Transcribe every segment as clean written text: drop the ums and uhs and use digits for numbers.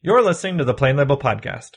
You're listening to the Plain Label Podcast.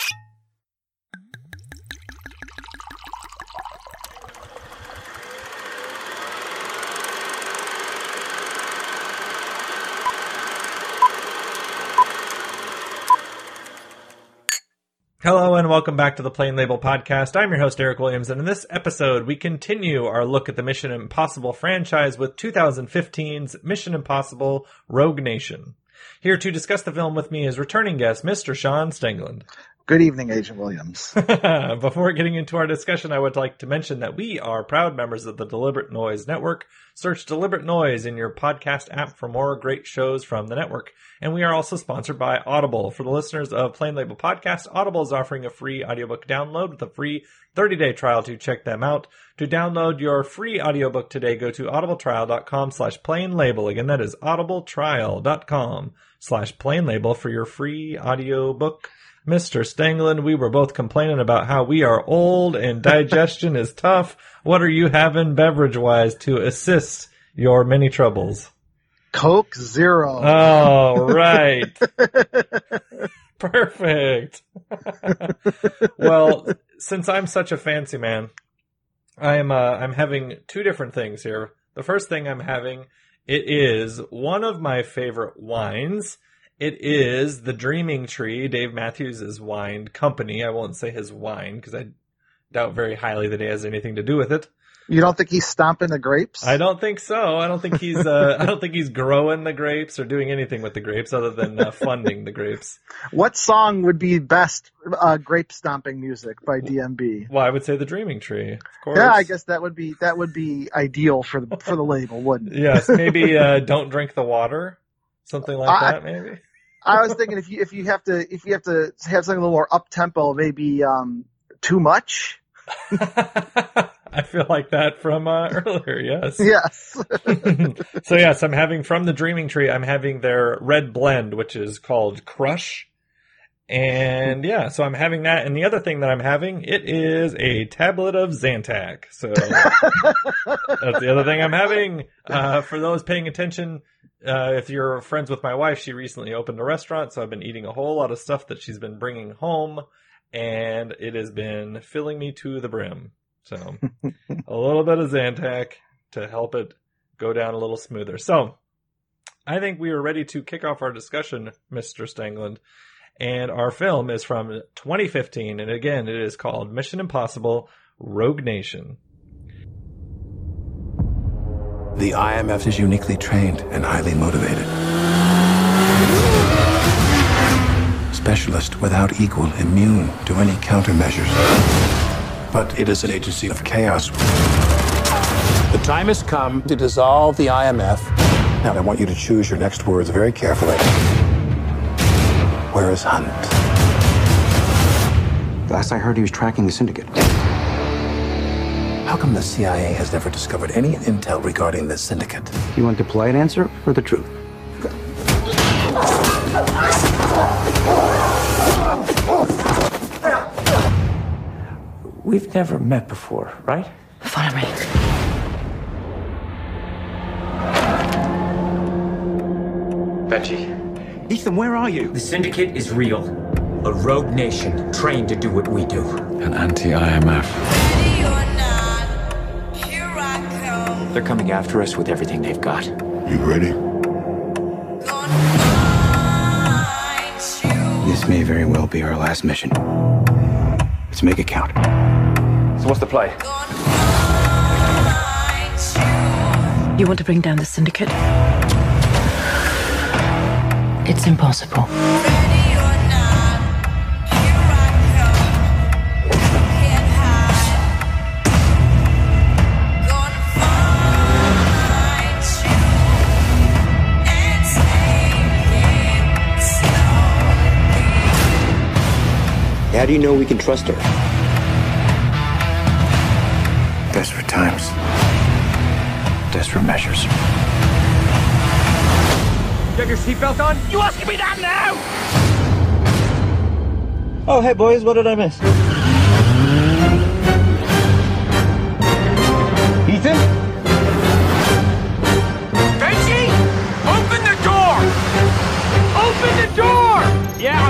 Hello and welcome back to the Plain Label Podcast. I'm your host, Eric Williams, and in this episode, we continue our look at the Mission Impossible franchise with 2015's Mission Impossible Rogue Nation. Here to discuss the film with me is returning guest, Mr. Sean Stengland. Good evening, Agent Williams. Before getting into our discussion, I would like to mention that we are proud members of the Deliberate Noise Network. Search Deliberate Noise in your podcast app for more great shows from the network. And we are also sponsored by Audible. For the listeners of Plain Label Podcast, Audible is offering a free audiobook download with a free 30-day trial to check them out. To download your free audiobook today, go to audibletrial.com/plainlabel. Again, that is audibletrial.com/plainlabel for your free audiobook. Mr. Stengland, we were both complaining about how we are old and digestion is tough. What are you having beverage-wise to assist your many troubles? Coke Zero. Oh, right. Perfect. Well, since I'm such a fancy man, I'm having two different things here. The first thing I'm having, it is one of my favorite wines. It is the Dreaming Tree, Dave Matthews' wine company. I won't say his wine because I doubt very highly that he has anything to do with it. You don't think he's stomping the grapes? I don't think so. I don't think he's growing the grapes or doing anything with the grapes other than funding the grapes. What song would be best grape stomping music by DMB? Well, I would say the Dreaming Tree, of course. Yeah, I guess that would be ideal for the label, wouldn't it? Yes, maybe Don't Drink the Water, something like that. Maybe. I was thinking if you have to have something a little more up tempo, maybe Too Much. I feel like that from earlier, yes. Yes. So yes, I'm having from the Dreaming Tree, I'm having their red blend, which is called Crush. And yeah, so I'm having that. And the other thing that I'm having, it is a tablet of Zantac. So that's the other thing I'm having. For those paying attention, if you're friends with my wife, she recently opened a restaurant. So I've been eating a whole lot of stuff that she's been bringing home. And it has been filling me to the brim. So a little bit of Zantac to help it go down a little smoother. So I think we are ready to kick off our discussion, Mr. Stengland. And our film is from 2015. And again, it is called Mission Impossible Rogue Nation. The IMF is uniquely trained and highly motivated. Specialist without equal, immune to any countermeasures. But it is an agency of chaos. The time has come to dissolve the IMF. Now, I want you to choose your next words very carefully. Where is Hunt? Last I heard, he was tracking the syndicate. How come the CIA has never discovered any intel regarding this syndicate? You want the polite answer or the truth? We've never met before, right? Follow me. Benji. Ethan, where are you? The Syndicate is real. A rogue nation trained to do what we do. An anti-IMF. They're coming after us with everything they've got. You ready? This may very well be our last mission. Let's make it count. So what's the play? You want to bring down the syndicate? It's impossible. How do you know we can trust her? Desperate times. Desperate measures. You have your seatbelt on? You asking me that now? Oh, hey boys, what did I miss? Ethan? Benji! Open the door! Open the door! Yeah.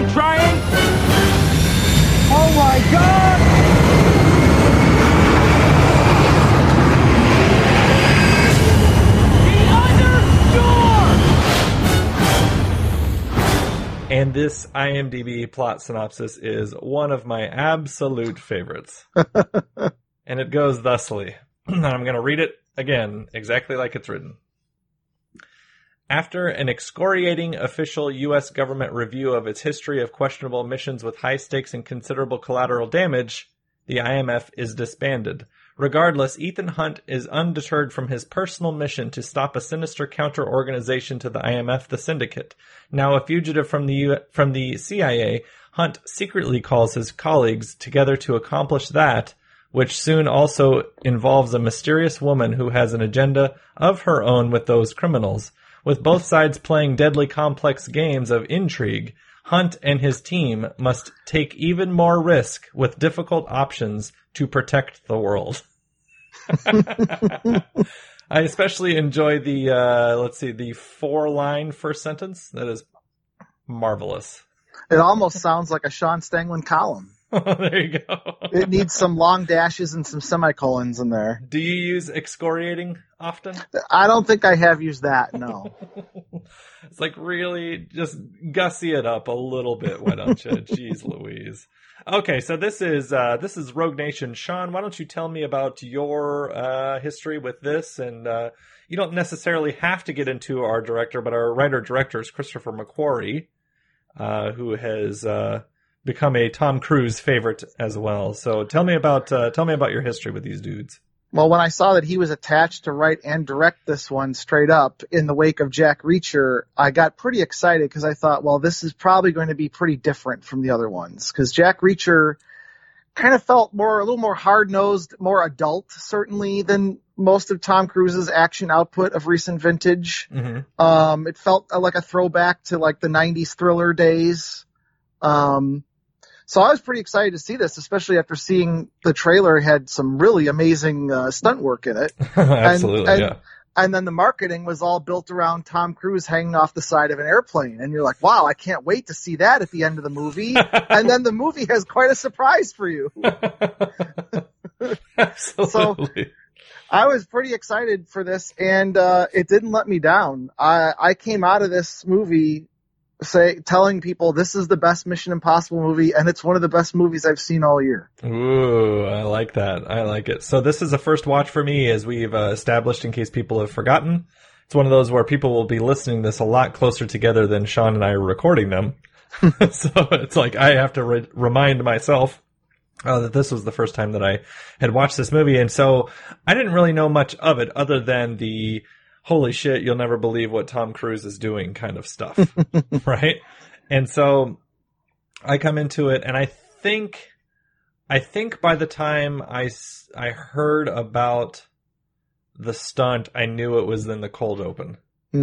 And this IMDb plot synopsis is one of my absolute favorites. And it goes thusly. And I'm going to read it again, exactly like it's written. After an excoriating official U.S. government review of its history of questionable missions with high stakes and considerable collateral damage, the IMF is disbanded. Regardless, Ethan Hunt is undeterred from his personal mission to stop a sinister counter-organization to the IMF, the Syndicate. Now a fugitive from the CIA, Hunt secretly calls his colleagues together to accomplish that, which soon also involves a mysterious woman who has an agenda of her own with those criminals. With both sides playing deadly complex games of intrigue, Hunt and his team must take even more risk with difficult options to protect the world. I especially enjoy the 4-line first sentence. That is marvelous. It almost sounds like a Sean Stanglin column. There you go. It needs some long dashes and some semicolons in there. Do you use excoriating often? I don't think I have used that, no. It's like really just gussy it up a little bit, why don't you? Jeez Louise. Okay, so this is Rogue Nation. Sean, why don't you tell me about your history with this? And you don't necessarily have to get into our director, but our writer-director is Christopher McQuarrie, who has become a Tom Cruise favorite as well. So tell me about your history with these dudes. Well, when I saw that he was attached to write and direct this one straight up in the wake of Jack Reacher, I got pretty excited because I thought, well, this is probably going to be pretty different from the other ones. Because Jack Reacher kind of felt a little more hard-nosed, more adult, certainly, than most of Tom Cruise's action output of recent vintage. Mm-hmm. It felt like a throwback to like the 90s thriller days. So I was pretty excited to see this, especially after seeing the trailer had some really amazing stunt work in it. Absolutely, yeah. And then the marketing was all built around Tom Cruise hanging off the side of an airplane. And you're like, wow, I can't wait to see that at the end of the movie. And then the movie has quite a surprise for you. Absolutely. So I was pretty excited for this, and it didn't let me down. I came out of this movie telling people this is the best Mission Impossible movie, and it's one of the best movies I've seen all year. Ooh, I like that. I like it. So this is a first watch for me, as we've established in case people have forgotten. It's one of those where people will be listening to this a lot closer together than Sean and I are recording them. So it's like I have to remind myself that this was the first time that I had watched this movie. And so I didn't really know much of it other than the holy shit, you'll never believe what Tom Cruise is doing kind of stuff, right? And so I come into it, and I think by the time I heard about the stunt, I knew it was in the cold open.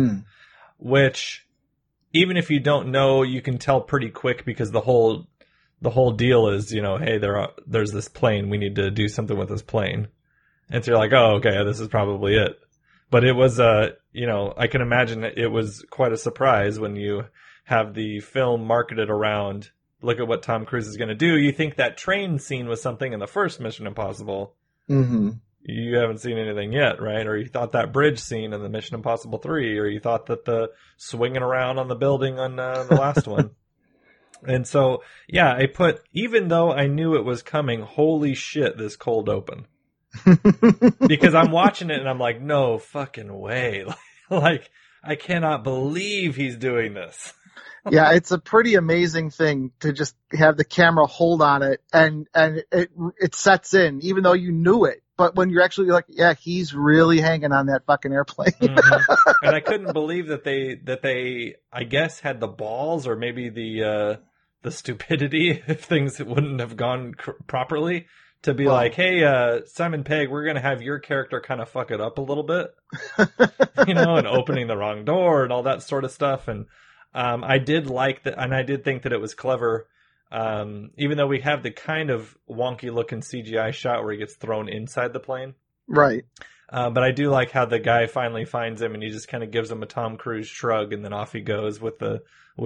Which, even if you don't know, you can tell pretty quick, because the whole deal is, hey, there's this plane, we need to do something with this plane. And so you're like, oh, okay, this is probably it. But it was, I can imagine it was quite a surprise when you have the film marketed around, look at what Tom Cruise is going to do. You think that train scene was something in the first Mission Impossible. Mm-hmm. You haven't seen anything yet, right? Or you thought that bridge scene in the Mission Impossible 3, or you thought that the swinging around on the building on the last one. And so, yeah, even though I knew it was coming, holy shit, this cold open. Because I'm watching it and I'm like, no fucking way. Like, I cannot believe he's doing this. Yeah, it's a pretty amazing thing to just have the camera hold on it and it sets in, even though you knew it. But when you're actually like, yeah, he's really hanging on that fucking airplane. Mm-hmm. And I couldn't believe that they I guess had the balls, or maybe the stupidity, if things wouldn't have gone properly, to be like, hey, Simon Pegg, we're going to have your character kind of fuck it up a little bit, and opening the wrong door and all that sort of stuff. And I did like that, and I did think that it was clever, even though we have the kind of wonky looking CGI shot where he gets thrown inside the plane. Right. But I do like how the guy finally finds him, and he just kind of gives him a Tom Cruise shrug, and then off he goes with the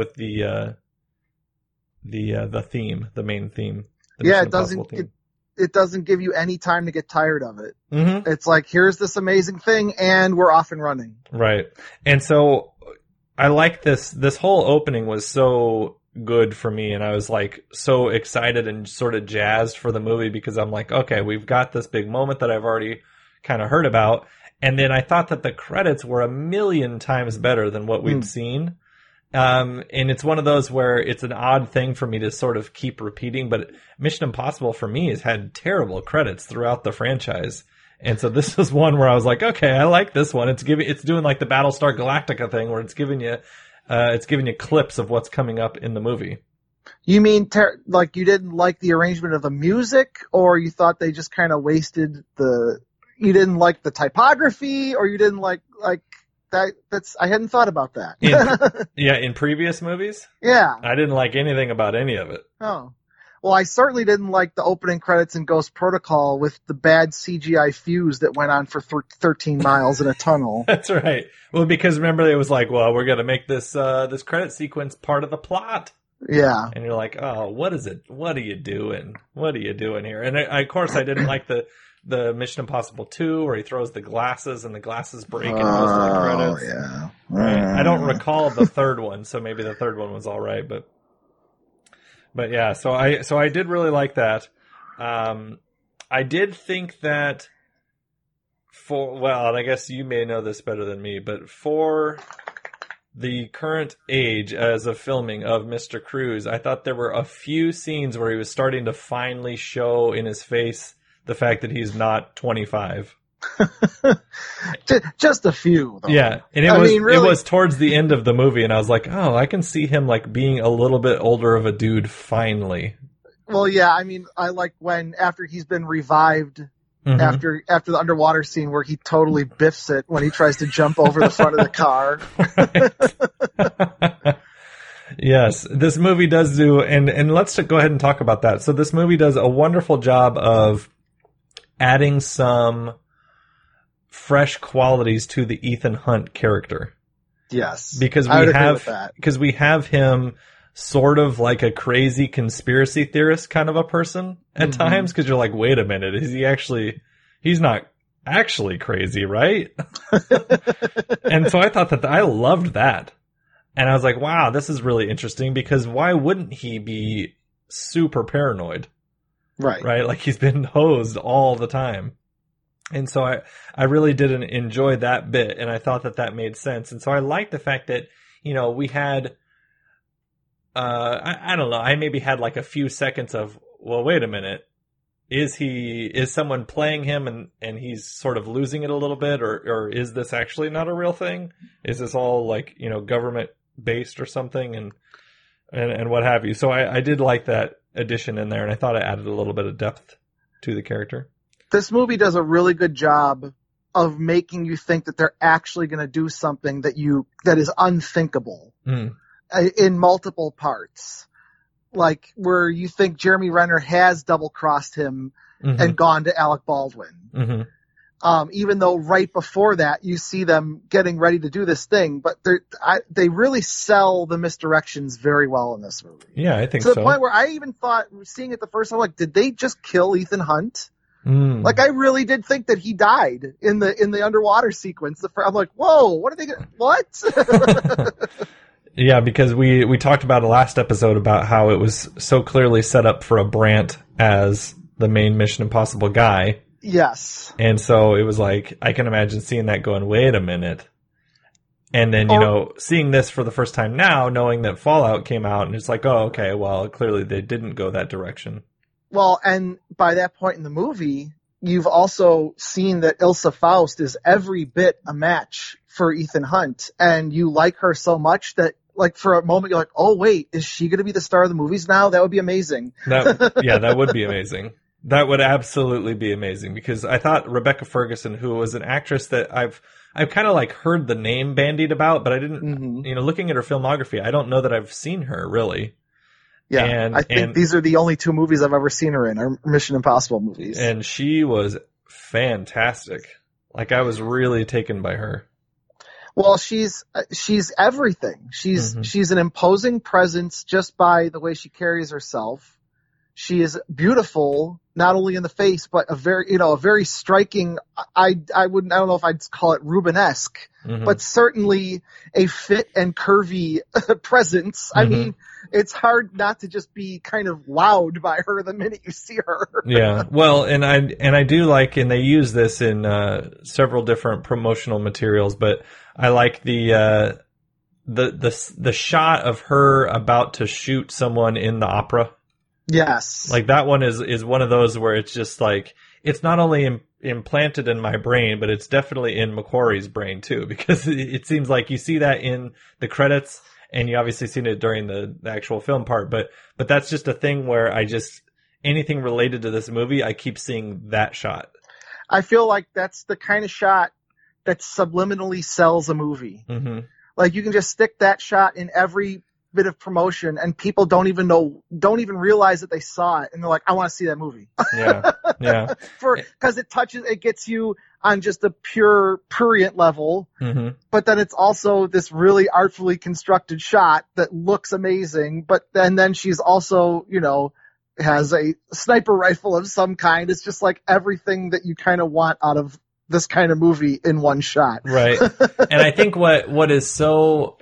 theme, the main theme. It doesn't give you any time to get tired of it. Mm-hmm. It's like, here's this amazing thing, and we're off and running. Right. And so I like this whole opening was so good for me, and I was like so excited and sort of jazzed for the movie because I'm like, okay, we've got this big moment that I've already kind of heard about, and then I thought that the credits were a million times better than what we'd seen. And it's one of those where it's an odd thing for me to sort of keep repeating, but Mission Impossible for me has had terrible credits throughout the franchise. And so this is one where I was like, okay, I like this one. It's doing like the Battlestar Galactica thing where it's giving you clips of what's coming up in the movie. You mean like you didn't like the arrangement of the music, or you thought they just kind of wasted you didn't like the typography, or you didn't like that? I hadn't thought about that. In previous movies? Yeah. I didn't like anything about any of it. Oh. Well, I certainly didn't like the opening credits in Ghost Protocol with the bad CGI fuse that went on for 13 miles in a tunnel. That's right. Well, because remember, it was like, well, we're going to make this credit sequence part of the plot. Yeah. And you're like, oh, what is it? What are you doing? What are you doing here? And of course, I didn't like the Mission Impossible 2 where he throws the glasses and the glasses break and goes to the credits. Yeah. Right. I don't recall the third one, so maybe the third one was all right, but yeah, so I did really like that. I did think that and I guess you may know this better than me, but for the current age as of filming of Mr. Cruise, I thought there were a few scenes where he was starting to finally show in his face the fact that he's not 25. Just a few, though. Yeah, and it was towards the end of the movie, and I was like, oh, I can see him like being a little bit older of a dude finally. Well, yeah, I mean, I like after he's been revived after the underwater scene where he totally biffs it when he tries to jump over the front of the car. Yes, this movie does do, and let's go ahead and talk about that. So this movie does a wonderful job of adding some fresh qualities to the Ethan Hunt character. Yes. Because we have him sort of like a crazy conspiracy theorist kind of a person at times, because you're like, wait a minute, he's not actually crazy, right? And so I thought that I loved that. And I was like, wow, this is really interesting, because why wouldn't he be super paranoid? Right? Like he's been hosed all the time. And so I really didn't enjoy that bit, and I thought that made sense. And so I liked the fact that, we had, I don't know, I maybe had like a few seconds of, well, wait a minute, is someone playing him and he's sort of losing it a little bit, or is this actually not a real thing? Is this all like, government based or something, and what have you? So I did like that addition in there, and I thought it added a little bit of depth to the character. This movie does a really good job of making you think that they're actually going to do something that is unthinkable in multiple parts. Like where you think Jeremy Renner has double-crossed him and gone to Alec Baldwin. Even though right before that you see them getting ready to do this thing, but they really sell the misdirections very well in this movie. Yeah, I think so. To the point where I even thought, seeing it the first time, like, did they just kill Ethan Hunt? Like, I really did think that he died in the underwater sequence. I'm like, whoa, what are they gonna, what? Yeah, because we talked about a last episode about how it was so clearly set up for a Brandt as the main Mission Impossible guy. Yes. And so it was like, I can imagine seeing that going, wait a minute. And then, seeing this for the first time now, knowing that Fallout came out, and it's like, oh, okay, well, clearly they didn't go that direction. Well, and by that point in the movie, you've also seen that Ilsa Faust is every bit a match for Ethan Hunt, and you like her so much that, like, for a moment you're like, oh, wait, is she going to be the star of the movies now? That would be amazing. That would be amazing. That would absolutely be amazing, because I thought Rebecca Ferguson, who was an actress that I've kind of like heard the name bandied about, but I didn't, looking at her filmography, I don't know that I've seen her really. Yeah, and I think these are the only two movies I've ever seen her in, are Mission Impossible movies. And she was fantastic. Like, I was really taken by her. Well, she's everything. She's an imposing presence just by the way she carries herself. She is beautiful, not only in the face, but a very striking, I don't know if I'd call it Rubenesque, but certainly a fit and curvy presence. I mean, it's hard not to just be kind of wowed by her the minute you see her. Yeah. Well, and I do like, and they use this in several different promotional materials, but I like the shot of her about to shoot someone in the opera. Yes. Like that one is one of those where it's just like, it's not only implanted in my brain, but it's definitely in McQuarrie's brain too, because it seems like you see that in the credits and you obviously seen it during the actual film part, but that's just a thing where anything related to this movie, I keep seeing that shot. I feel like that's the kind of shot that subliminally sells a movie. Mm-hmm. Like you can just stick that shot in every bit of promotion and people don't even realize that they saw it and they're like, I want to see that movie. Yeah. Because it gets you on just a pure prurient level, but then it's also this really artfully constructed shot that looks amazing, but then she's also, has a sniper rifle of some kind. It's just like everything that you kind of want out of this kind of movie in one shot. Right. And I think what is so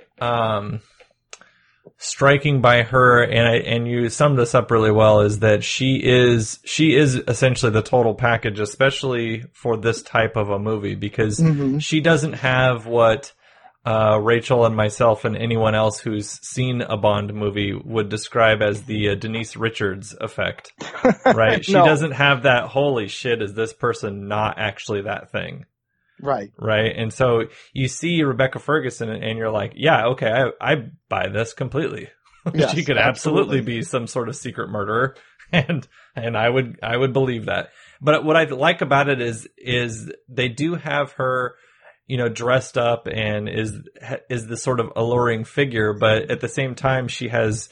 striking by her, and you summed this up really well, is that she is essentially the total package, especially for this type of a movie, because she doesn't have what Rachel and myself and anyone else who's seen a Bond movie would describe as the Denise Richards effect, right? She doesn't have that, holy shit, is this person not actually that thing? Right. Right. And so you see Rebecca Ferguson and you're like, yeah, okay, I buy this completely. Yes, she could absolutely be some sort of secret murderer. And I would believe that. But what I like about it is they do have her, dressed up and is this sort of alluring figure. But at the same time, she has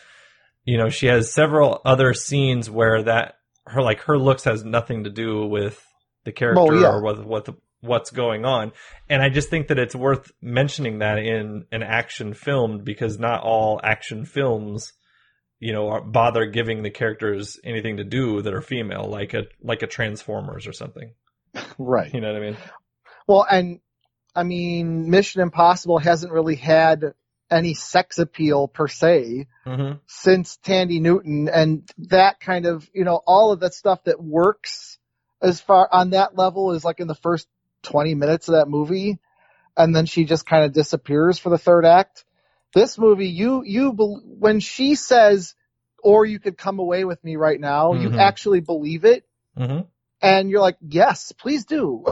several other scenes where her looks has nothing to do with the character or with what's going on. And I just think that it's worth mentioning that in an action film, because not all action films, bother giving the characters anything to do that are female, like a Transformers or something. Right. You know what I mean? Well, and I mean, Mission Impossible hasn't really had any sex appeal per se since Tandy Newton, and that kind of, all of that stuff that works as far on that level is like in the first 20 minutes of that movie, and then she just kind of disappears for the third act. This movie, when she says, or you could come away with me right now, you actually believe it. And you're like, yes, please do.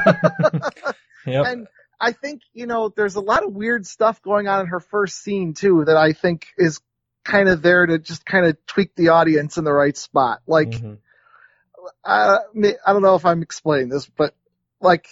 Yep. And I think, there's a lot of weird stuff going on in her first scene too, that I think is kind of there to just kind of tweak the audience in the right spot. Like, I don't know if I'm explaining this, but like,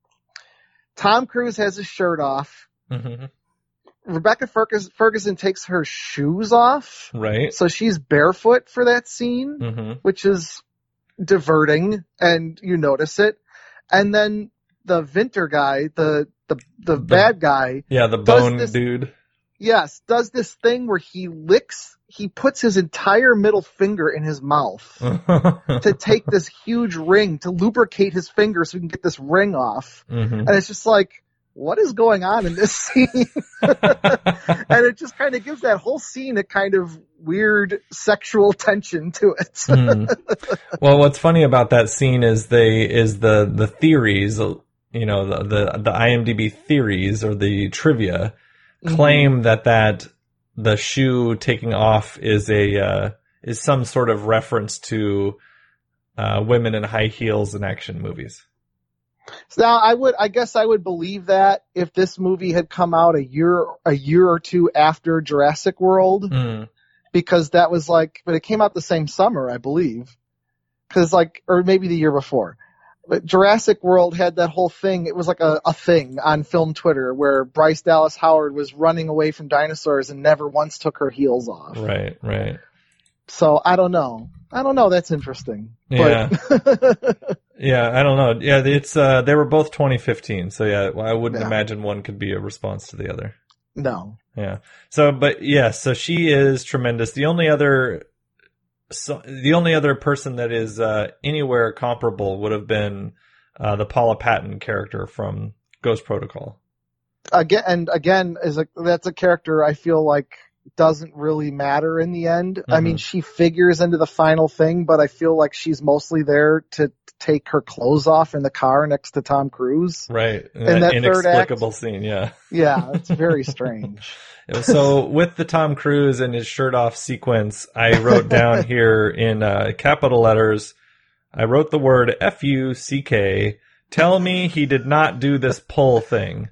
Tom Cruise has his shirt off. Rebecca Ferguson takes her shoes off. Right. So she's barefoot for that scene, which is diverting, and you notice it. And then the Vinter guy, the bad guy. Yeah, the bone dude. Yes, does this thing where he puts his entire middle finger in his mouth to take this huge ring, to lubricate his finger so he can get this ring off. And it's just like, what is going on in this scene? And it just kind of gives that whole scene a kind of weird sexual tension to it. Well, what's funny about that scene is the theories, the IMDb theories or the trivia claim that the shoe taking off is some sort of reference to women in high heels in action movies. Now, I guess I would believe that if this movie had come out a year or two after Jurassic World, because that was but it came out the same summer, I believe, or maybe the year before. But Jurassic World had that whole thing. It was like a thing on film Twitter where Bryce Dallas Howard was running away from dinosaurs and never once took her heels off. Right. So I don't know. That's interesting. Yeah. Yeah, I don't know. Yeah, it's they were both 2015, so yeah, I wouldn't imagine one could be a response to the other. No. Yeah. So, but yeah, so she is tremendous. The only other So the only other person that is anywhere comparable would have been the Paula Patton character from Ghost Protocol. Again, that's a character I feel like doesn't really matter in the end. I mean, she figures into the final thing, but I feel like she's mostly there to take her clothes off in the car next to Tom Cruise. Right. In that third act. Inexplicable scene, yeah. Yeah, it's very strange. So with the Tom Cruise and his shirt off sequence, I wrote down here in capital letters, I wrote the word F-U-C-K. Tell me he did not do this pull thing.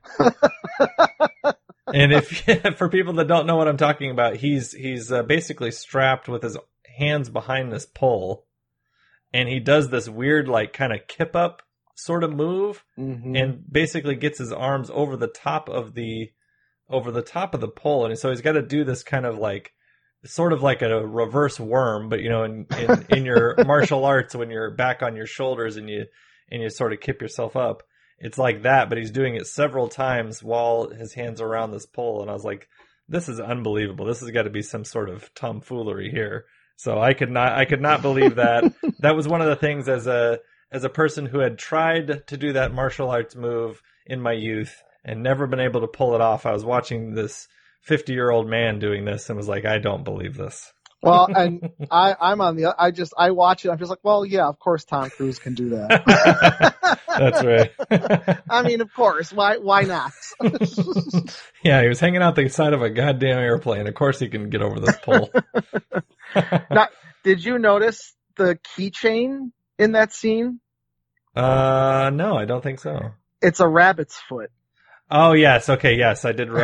And for people that don't know what I'm talking about, he's basically strapped with his hands behind this pole, and he does this weird like kind of kip up sort of move, and basically gets his arms over the top of the pole, and so he's got to do this kind of like sort of like a reverse worm, but in your martial arts when you're back on your shoulders and you sort of kip yourself up. It's like that, but he's doing it several times while his hands are around this pole. And I was like, this is unbelievable. This has got to be some sort of tomfoolery here. So I could not believe that. That was one of the things as a person who had tried to do that martial arts move in my youth and never been able to pull it off. I was watching this 50-year-old man doing this and was like, I don't believe this. Well, and I watch it. I'm just like, well, yeah, of course Tom Cruise can do that. That's right. I mean, of course. Why not? Yeah, he was hanging out the side of a goddamn airplane. Of course he can get over this pole. Now, did you notice the keychain in that scene? No, I don't think so. It's a rabbit's foot. Oh, yes. Okay, yes, I did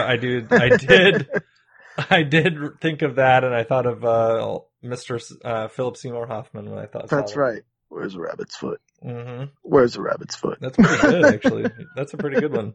think of that, and I thought of Mr. Philip Seymour Hoffman when I thought. That's right. Where's the rabbit's foot? Mm-hmm. Where's the rabbit's foot? That's pretty good, actually. That's a pretty good one.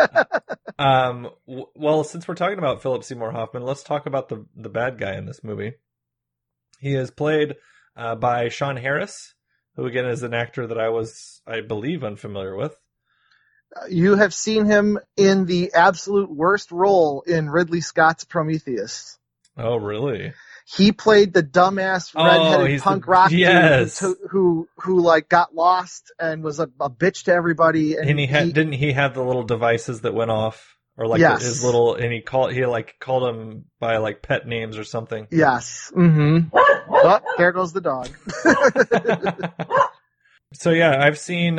Well, since we're talking about Philip Seymour Hoffman, let's talk about the bad guy in this movie. He is played by Sean Harris, who again is an actor that I believe, unfamiliar with. You have seen him in the absolute worst role in Ridley Scott's Prometheus. Oh, really? He played the dumbass redheaded punk rock dude who like got lost and was a bitch to everybody. And didn't he have the little devices that went off, or like his little, and he called him by like pet names or something. Yes. Mm-hmm. Oh, there goes the dog. So yeah, I've seen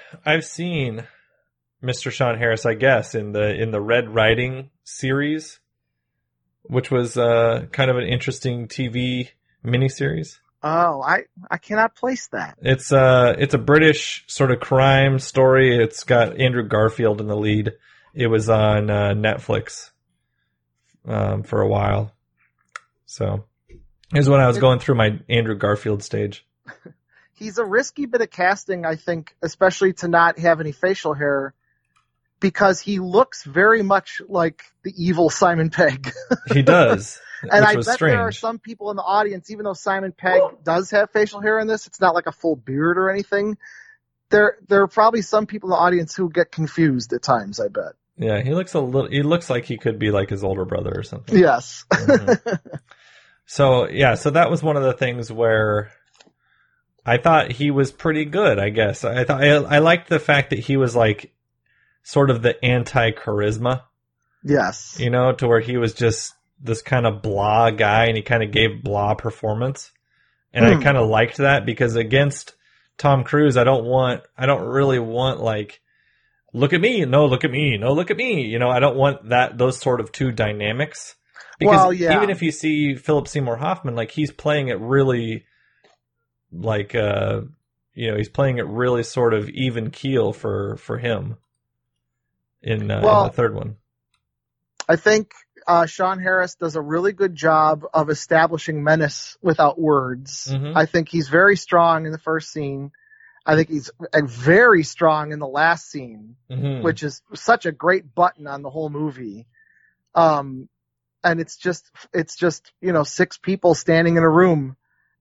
Mr. Sean Harris, I guess, in the Red Riding series, which was kind of an interesting TV miniseries. Oh, I cannot place that. It's a British sort of crime story. It's got Andrew Garfield in the lead. It was on Netflix for a while. So here's when I was going through my Andrew Garfield stage. He's a risky bit of casting, I think, especially to not have any facial hair, because he looks very much like the evil Simon Pegg. He does. And I bet there are some people in the audience, even though Simon Pegg does have facial hair in this, it's not like a full beard or anything. There are probably some people in the audience who get confused at times, I bet. Yeah, he looks like he could be like his older brother or something. Yes. Mm-hmm. So that was one of the things where I thought he was pretty good, I guess. I liked the fact that he was like sort of the anti-charisma. Yes. To where he was just this kind of blah guy, and he kind of gave blah performance. And I kind of liked that, because against Tom Cruise, I don't really want like, look at me, no, look at me, no, look at me. I don't want those sort of two dynamics. Because even if you see Philip Seymour Hoffman, like he's playing it really like, he's playing it really sort of even keel for him. In the third one, I think Sean Harris does a really good job of establishing menace without words. Mm-hmm. I think he's very strong in the first scene. I think he's very strong in the last scene, which is such a great button on the whole movie. And it's just 6 people standing in a room,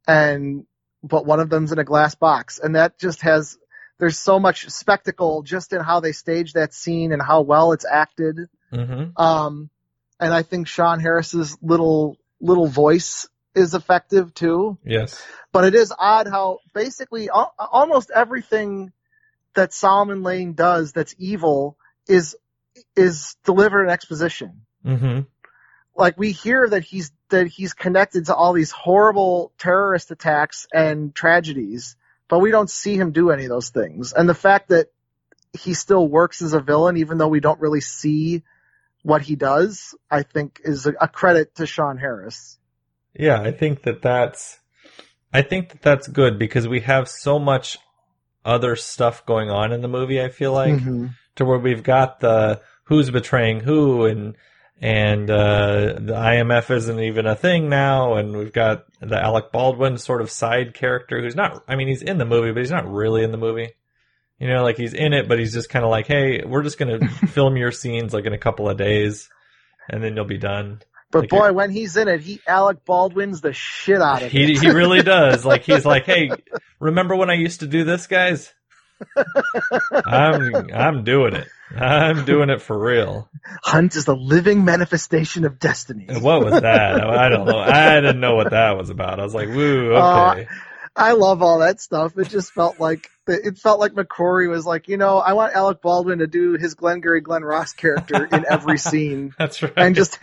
but one of them's in a glass box, and that just has. There's so much spectacle just in how they stage that scene and how well it's acted. Mm-hmm. And I think Sean Harris's little voice is effective too. Yes. But it is odd how basically almost everything that Solomon Lane does that's evil is delivered in exposition. Mm-hmm. Like we hear that he's connected to all these horrible terrorist attacks and tragedies, but we don't see him do any of those things. And the fact that he still works as a villain, even though we don't really see what he does, I think is a credit to Sean Harris. Yeah, I think that's good because we have so much other stuff going on in the movie, I feel like, to where we've got the who's betraying who and the IMF isn't even a thing now, and we've got the Alec Baldwin sort of side character who's not, I mean, he's in the movie, but he's not really in the movie. You know, like he's in it, but he's just kind of like, hey, we're just going to film your scenes like in a couple of days, and then you'll be done. But like, boy, when he's in it, Alec Baldwin's the shit out of it. He really does. Like he's like, hey, remember when I used to do this, guys? I'm doing it. I'm doing it for real. Hunt is the living manifestation of destiny. What was that? I don't know. I didn't know what that was about. I was like, woo, okay. I love all that stuff. It just felt like McCrory was like, I want Alec Baldwin to do his Glengarry Glen Ross character in every scene. That's right. And just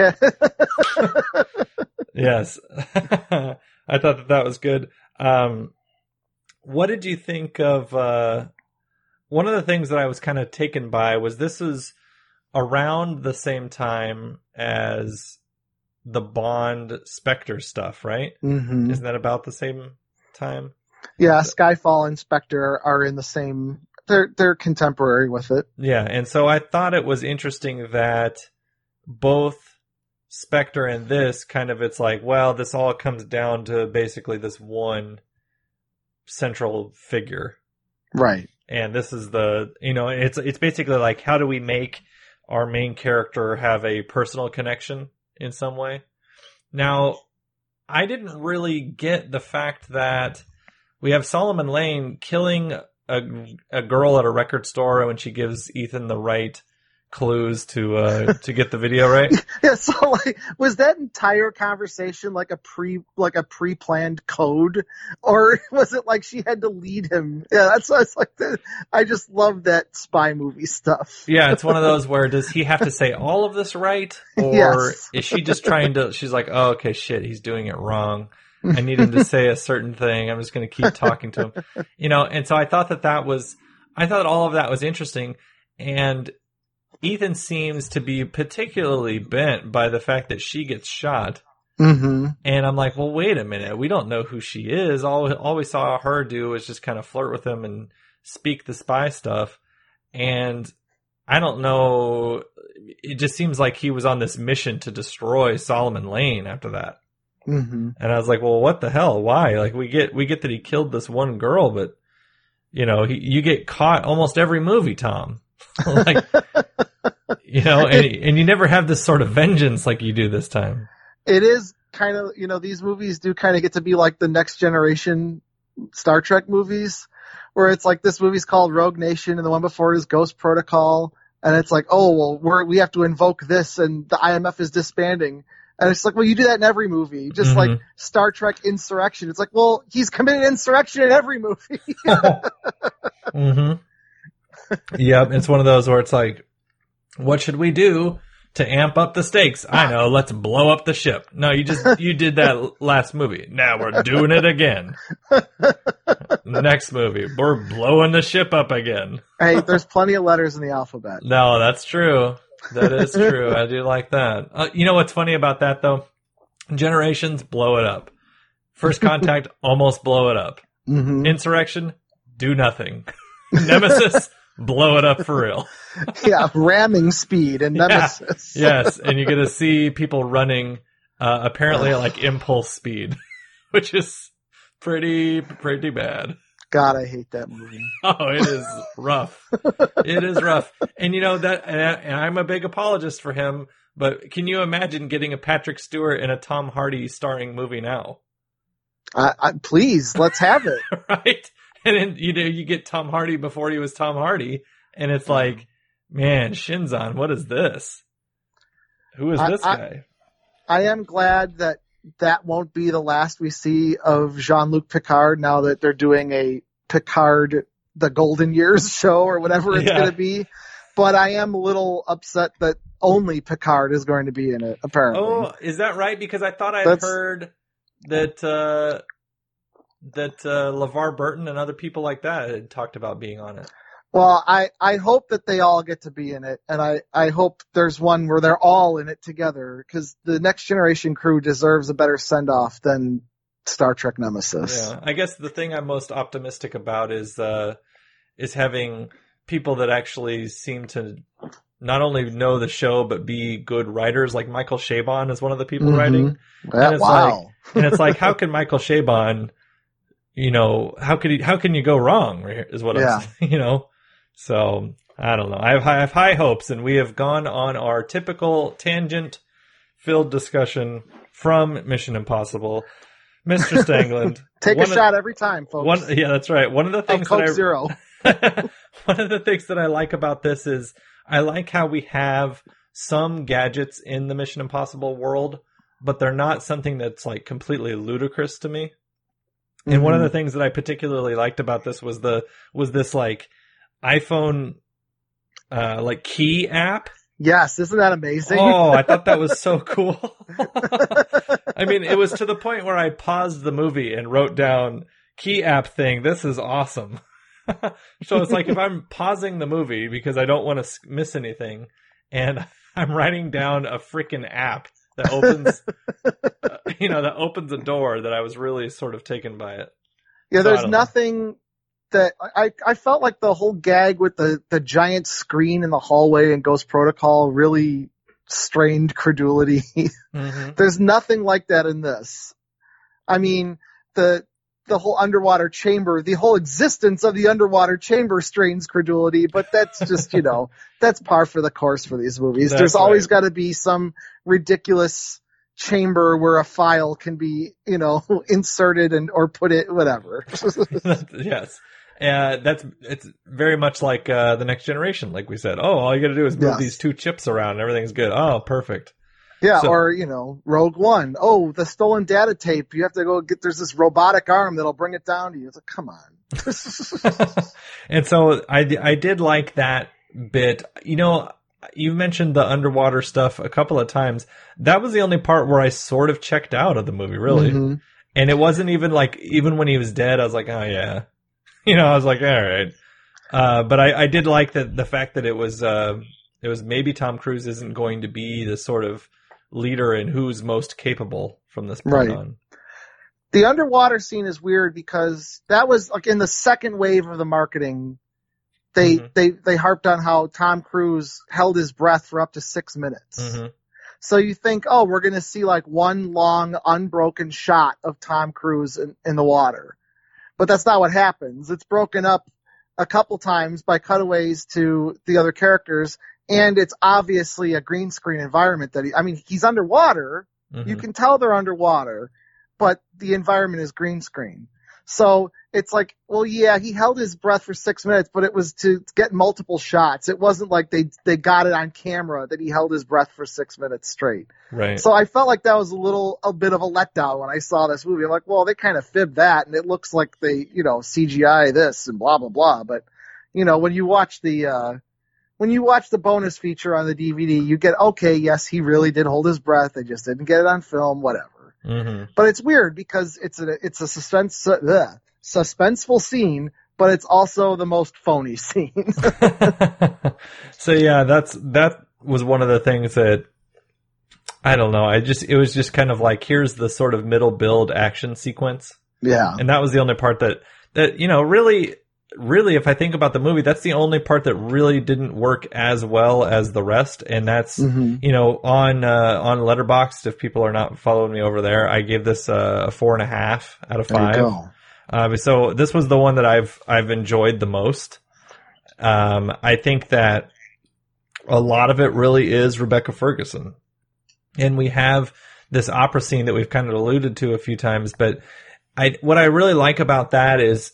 yes, I thought that was good. What did you think of? One of the things that I was kind of taken by was this was around the same time as the Bond Spectre stuff, right? Mm-hmm. Isn't that about the same time? Yeah, Skyfall and Spectre are in the same. They're contemporary with it. Yeah, and so I thought it was interesting that both Spectre and this kind of, it's like, well, this all comes down to basically this one central figure, right? And this is it's basically like, how do we make our main character have a personal connection in some way? Now, I didn't really get the fact that we have Solomon Lane killing a girl at a record store when she gives Ethan the right clues to get the video right. Yeah, so like, was that entire conversation like a pre-planned code, or was it like she had to lead him? Yeah, that's what it's like. I just love that spy movie stuff. Yeah, it's one of those where does he have to say all of this right, or yes. Is she just trying to? She's like, oh, okay, shit, he's doing it wrong. I need him to say a certain thing. I'm just going to keep talking to him, And so I thought all of that was interesting, and Ethan seems to be particularly bent by the fact that she gets shot. Mm-hmm. And I'm like, well, wait a minute. We don't know who she is. All we saw her do was just kind of flirt with him and speak the spy stuff. And I don't know. It just seems like he was on this mission to destroy Solomon Lane after that. Mm-hmm. And I was like, well, what the hell? Why? Like, we get that he killed this one girl, but you get caught almost every movie, Tom. Like, and you never have this sort of vengeance like you do this time. It is kind of, these movies do kind of get to be like the next generation Star Trek movies, where it's like this movie's called Rogue Nation and the one before it is Ghost Protocol. And it's like, oh, well, we have to invoke this and the IMF is disbanding. And it's like, well, you do that in every movie. Just mm-hmm. like Star Trek Insurrection. It's like, well, he's committed insurrection in every movie. mm-hmm. Yep, it's one of those where it's like, what should we do to amp up the stakes? I know, let's blow up the ship. No, you did that last movie. Now we're doing it again. Next movie, we're blowing the ship up again. Hey, there's plenty of letters in the alphabet. No, that's true. That is true. I do like that. You know what's funny about that, though? Generations, blow it up. First Contact, almost blow it up. Mm-hmm. Insurrection, do nothing. Nemesis, blow it up for real. Yeah, ramming speed and Nemesis. Yeah. Yes, and you get to see people running apparently at like impulse speed, which is pretty bad. God, I hate that movie. Oh, it is rough. It is rough. And and I'm a big apologist for him, but can you imagine getting a Patrick Stewart and a Tom Hardy starring movie now? Please, let's have it. Right? And then, you get Tom Hardy before he was Tom Hardy, and it's like, man, Shinzon, what is this? Who is this guy? I am glad that that won't be the last we see of Jean-Luc Picard now that they're doing a Picard the Golden Years show or whatever it's going to be. But I am a little upset that only Picard is going to be in it, apparently. Oh, is that right? Because I thought I'd heard that LeVar Burton and other people like that had talked about being on it. Well, I hope that they all get to be in it, and I hope there's one where they're all in it together, because the Next Generation crew deserves a better send-off than Star Trek Nemesis. Yeah, I guess the thing I'm most optimistic about is having people that actually seem to not only know the show but be good writers. Like Michael Chabon is one of the people writing. Yeah, and it's like, how can Michael Chabon, how can you go wrong? Is what I'm saying, So I don't know. I have high hopes, and we have gone on our typical tangent-filled discussion from Mission Impossible. Mr. Stangland, take a shot every time, folks. That's right. One of the things Coke Zero. One of the things that I like about this is I like how we have some gadgets in the Mission Impossible world, but they're not something that's like completely ludicrous to me. And one of the things that I particularly liked about this was this like iPhone like key app. Yes, isn't that amazing? Oh, I thought that was so cool. I mean, it was to the point where I paused the movie and wrote down key app thing. This is awesome. So it's like if I'm pausing the movie because I don't want to miss anything, and I'm writing down a freaking app that opens, that opens a door, that I was really sort of taken by it. Yeah, so there's nothing that I felt like the whole gag with the giant screen in the hallway in Ghost Protocol really strained credulity. There's nothing like that in this. I mean, the whole underwater chamber, the whole existence of the underwater chamber strains credulity, but that's just, that's par for the course for these movies. There's always got to be some ridiculous chamber where a file can be, inserted or put it, whatever. Yes. It's very much like the Next Generation, like we said. Oh, all you got to do is move these two chips around and everything's good. Oh, perfect. Yeah, or, Rogue One. Oh, the stolen data tape. You have to go there's this robotic arm that'll bring it down to you. It's like, come on. And so I did like that bit. You mentioned the underwater stuff a couple of times. That was the only part where I sort of checked out of the movie, really. And it wasn't even like, even when he was dead, I was like, oh yeah. I was like, all right. But I did like the fact that it was maybe Tom Cruise isn't going to be the sort of leader in who's most capable from this point on. The underwater scene is weird because that was like in the second wave of the marketing. They harped on how Tom Cruise held his breath for up to 6 minutes. So you think, oh, we're going to see like one long unbroken shot of Tom Cruise in the water. But that's not what happens. It's broken up a couple times by cutaways to the other characters, and it's obviously a green screen environment he's underwater. You can tell they're underwater, but the environment is green screen. So it's like, well, yeah, he held his breath for 6 minutes, but it was to get multiple shots. It wasn't like they got it on camera that he held his breath for 6 minutes straight. Right. So I felt like that was a bit of a letdown when I saw this movie. I'm like, well, they kind of fibbed that, and it looks like they, CGI this and blah, blah, blah. But, when you watch the bonus feature on the DVD, you get, okay, yes, he really did hold his breath. They just didn't get it on film, whatever. But it's weird because it's a suspenseful scene, but it's also the most phony scene. So yeah, that was one of the things that I don't know. It was just kind of like, here's the sort of middle build action sequence. Yeah. And that was the only part that really, if I think about the movie, that's the only part that really didn't work as well as the rest. And that's, on Letterboxd, if people are not following me over there, I gave this a 4.5 out of 5. There you go. So this was the one that I've enjoyed the most. I think that a lot of it really is Rebecca Ferguson. And we have this opera scene that we've kind of alluded to a few times, but what I really like about that is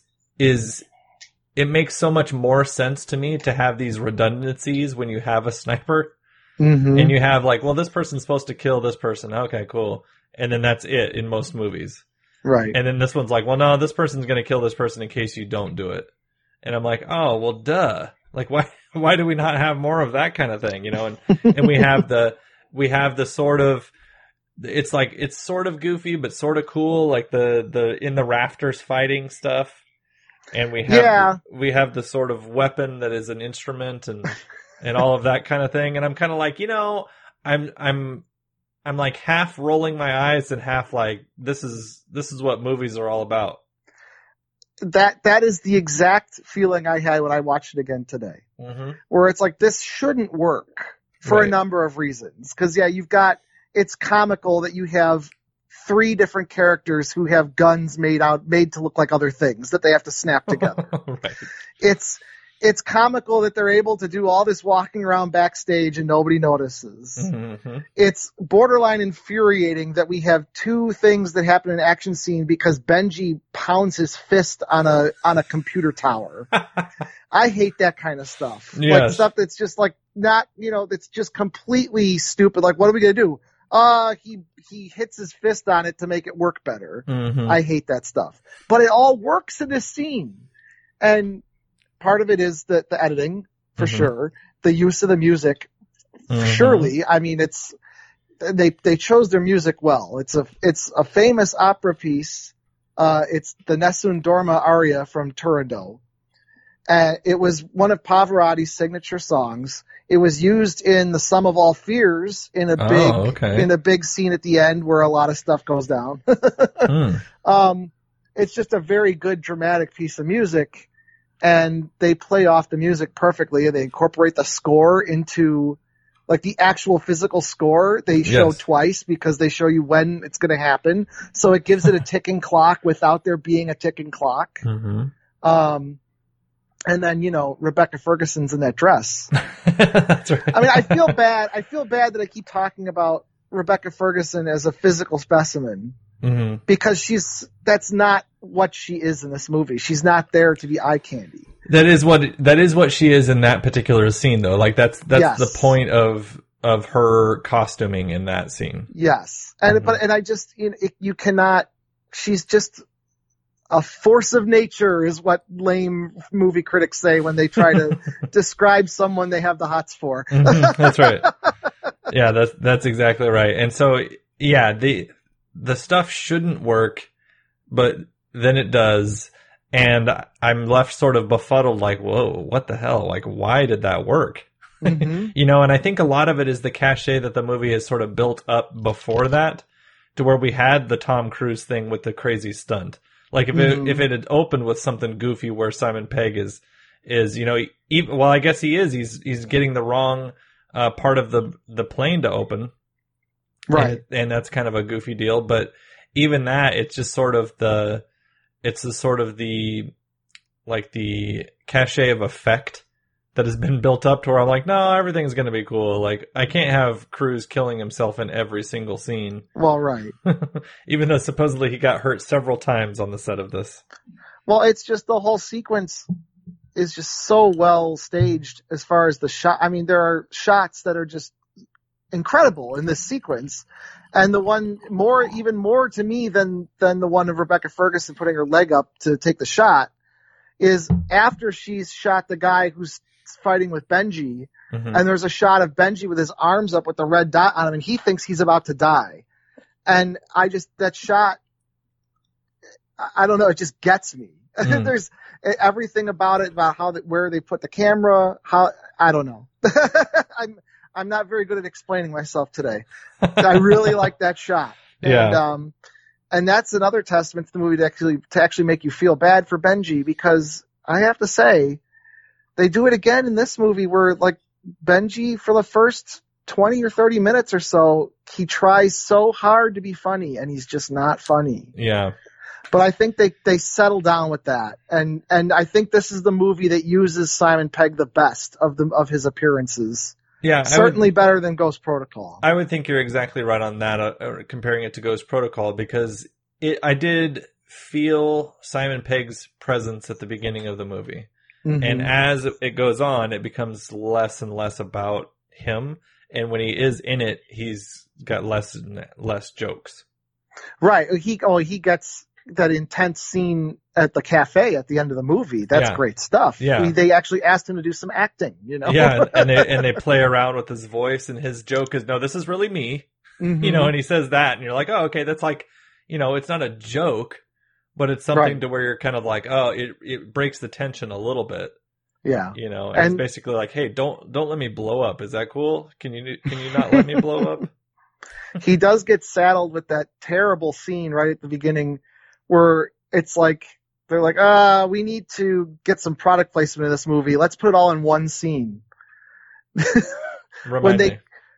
it makes so much more sense to me to have these redundancies when you have a sniper. And you have like, well, this person's supposed to kill this person. Okay, cool. and then that's it in most movies. Right. And then this one's like, well, no, this person's going to kill this person in case you don't do it. And I'm like, oh, well, duh. Like, why do we not have more of that kind of thing, you know? And we have the sort of, it's sort of goofy, but sort of cool, like the in the rafters fighting stuff. And we have the sort of weapon that is an instrument and all of that kind of thing. And I'm kind of like, you know, I'm like half rolling my eyes and half like, this is what movies are all about. That is the exact feeling I had when I watched it again today, where it's like, this shouldn't work for a number of reasons. Cause it's comical that you have 3 different characters who have guns made to look like other things that they have to snap together. Right. It's comical that they're able to do all this walking around backstage and nobody notices. Mm-hmm. It's borderline infuriating that we have 2 things that happen in an action scene because Benji pounds his fist on a computer tower. I hate that kind of stuff. Yes. Like stuff that's just like not, you know, that's just completely stupid. Like, what are we going to do? He hits his fist on it to make it work better. Mm-hmm. I hate that stuff. But it all works in this scene. And part of it is the editing, for sure. The use of the music, surely. I mean, they chose their music well. It's a famous opera piece. It's the Nessun Dorma aria from Turandot. It was one of Pavarotti's signature songs. It was used in The Sum of All Fears in a big scene at the end where a lot of stuff goes down. It's just a very good dramatic piece of music, and they play off the music perfectly. They incorporate the score into like the actual physical score. They show twice because they show you when it's going to happen. So it gives it a ticking clock without there being a ticking clock. Mm-hmm. And then, you know, Rebecca Ferguson's in that dress. That's right. I mean, I feel bad that I keep talking about Rebecca Ferguson as a physical specimen because that's not what she is in this movie. She's not there to be eye candy. That is what she is in that particular scene, though. Like that's the point of her costuming in that scene. Yes. And I just, you know, you cannot, she's just a force of nature is what lame movie critics say when they try to describe someone they have the hots for. That's right. Yeah, that's exactly right. And so, yeah, the stuff shouldn't work, but then it does. And I'm left sort of befuddled, like, whoa, what the hell? Like, why did that work? Mm-hmm. You know, and I think a lot of it is the cachet that the movie has sort of built up before that to where we had the Tom Cruise thing with the crazy stunt. Like if it had opened with something goofy where Simon Pegg is you know, well, I guess he is. He's getting the wrong part of the plane to open, right? And that's kind of a goofy deal. But even that, it's just sort of the cachet of effect that has been built up to where I'm like, no, everything's going to be cool. Like, I can't have Cruise killing himself in every single scene. Well, right. Even though supposedly he got hurt several times on the set of this. Well, it's just the whole sequence is just so well staged as far as the shot. I mean, there are shots that are just incredible in this sequence. And the one even more to me than the one of Rebecca Ferguson putting her leg up to take the shot is after she's shot the guy who's fighting with Benji, and there's a shot of Benji with his arms up with the red dot on him, and he thinks he's about to die. And that shot, I don't know, it just gets me. There's everything about it, about where they put the camera, I don't know. I'm not very good at explaining myself today. I really like that shot. Yeah. And that's another testament to the movie to actually make you feel bad for Benji, because I have to say, they do it again in this movie where, like, Benji, for the first 20 or 30 minutes or so, he tries so hard to be funny, and he's just not funny. Yeah. But I think they settle down with that. And I think this is the movie that uses Simon Pegg the best of his appearances. Yeah. Certainly better than Ghost Protocol. I would think you're exactly right on that, comparing it to Ghost Protocol, because I did feel Simon Pegg's presence at the beginning of the movie. Mm-hmm. And as it goes on, it becomes less and less about him. And when he is in it, he's got less and less jokes. Right. He gets that intense scene at the cafe at the end of the movie. That's great stuff. Yeah. They actually asked him to do some acting, you know? Yeah, and they play around with his voice, and his joke is, no, this is really me. Mm-hmm. You know, and he says that, and you're like, oh, okay, that's like, you know, it's not a joke, but it's something to where you're kind of like, oh, it breaks the tension a little bit. Yeah. You know, and it's basically like, hey, don't let me blow up. Is that cool? Can you not let me blow up? He does get saddled with that terrible scene right at the beginning where it's like, they're like, we need to get some product placement in this movie. Let's put it all in one scene. Remind me.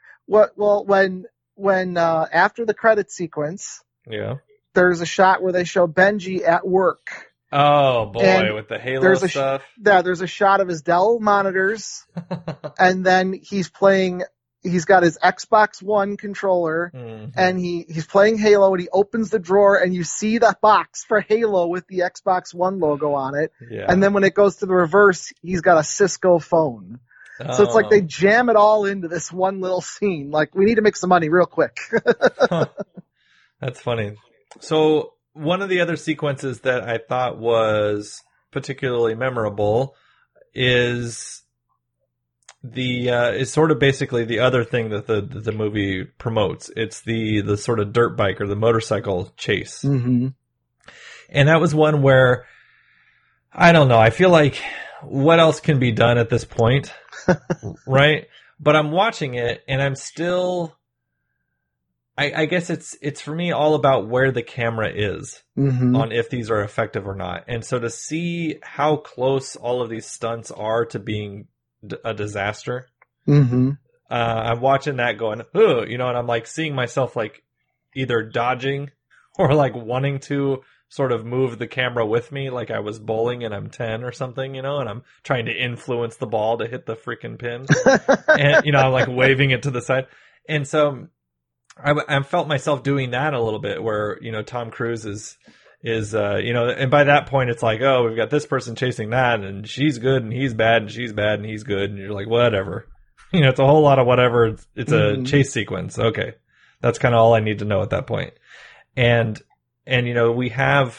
When after the credit sequence, there's a shot where they show Benji at work. Oh boy, with the Halo stuff. There's a shot of his Dell monitors, and then he's got his Xbox One controller, and he's playing Halo, and he opens the drawer, and you see the box for Halo with the Xbox One logo on it. Yeah. And then when it goes to the reverse, he's got a Cisco phone. So it's like they jam it all into this one little scene. Like, we need to make some money real quick. That's funny. So one of the other sequences that I thought was particularly memorable is is sort of basically the other thing that the movie promotes. It's the sort of dirt bike or the motorcycle chase. Mm-hmm. And that was one where, I don't know, I feel like what else can be done at this point? Right? But I'm watching it and I'm still, I guess it's for me all about where the camera is on if these are effective or not. And so to see how close all of these stunts are to being a disaster, I'm watching that going, you know, and I'm like seeing myself like either dodging or like wanting to sort of move the camera with me, like I was bowling and I'm 10 or something, you know, and I'm trying to influence the ball to hit the freaking pin. And, you know, I'm like waving it to the side. And so I felt myself doing that a little bit where, you know, Tom Cruise is, you know, and by that point it's like, oh, we've got this person chasing that and she's good and he's bad and she's bad and he's good. And you're like, whatever, you know, it's a whole lot of whatever. It's a chase sequence. Okay. That's kind of all I need to know at that point. And, you know, we have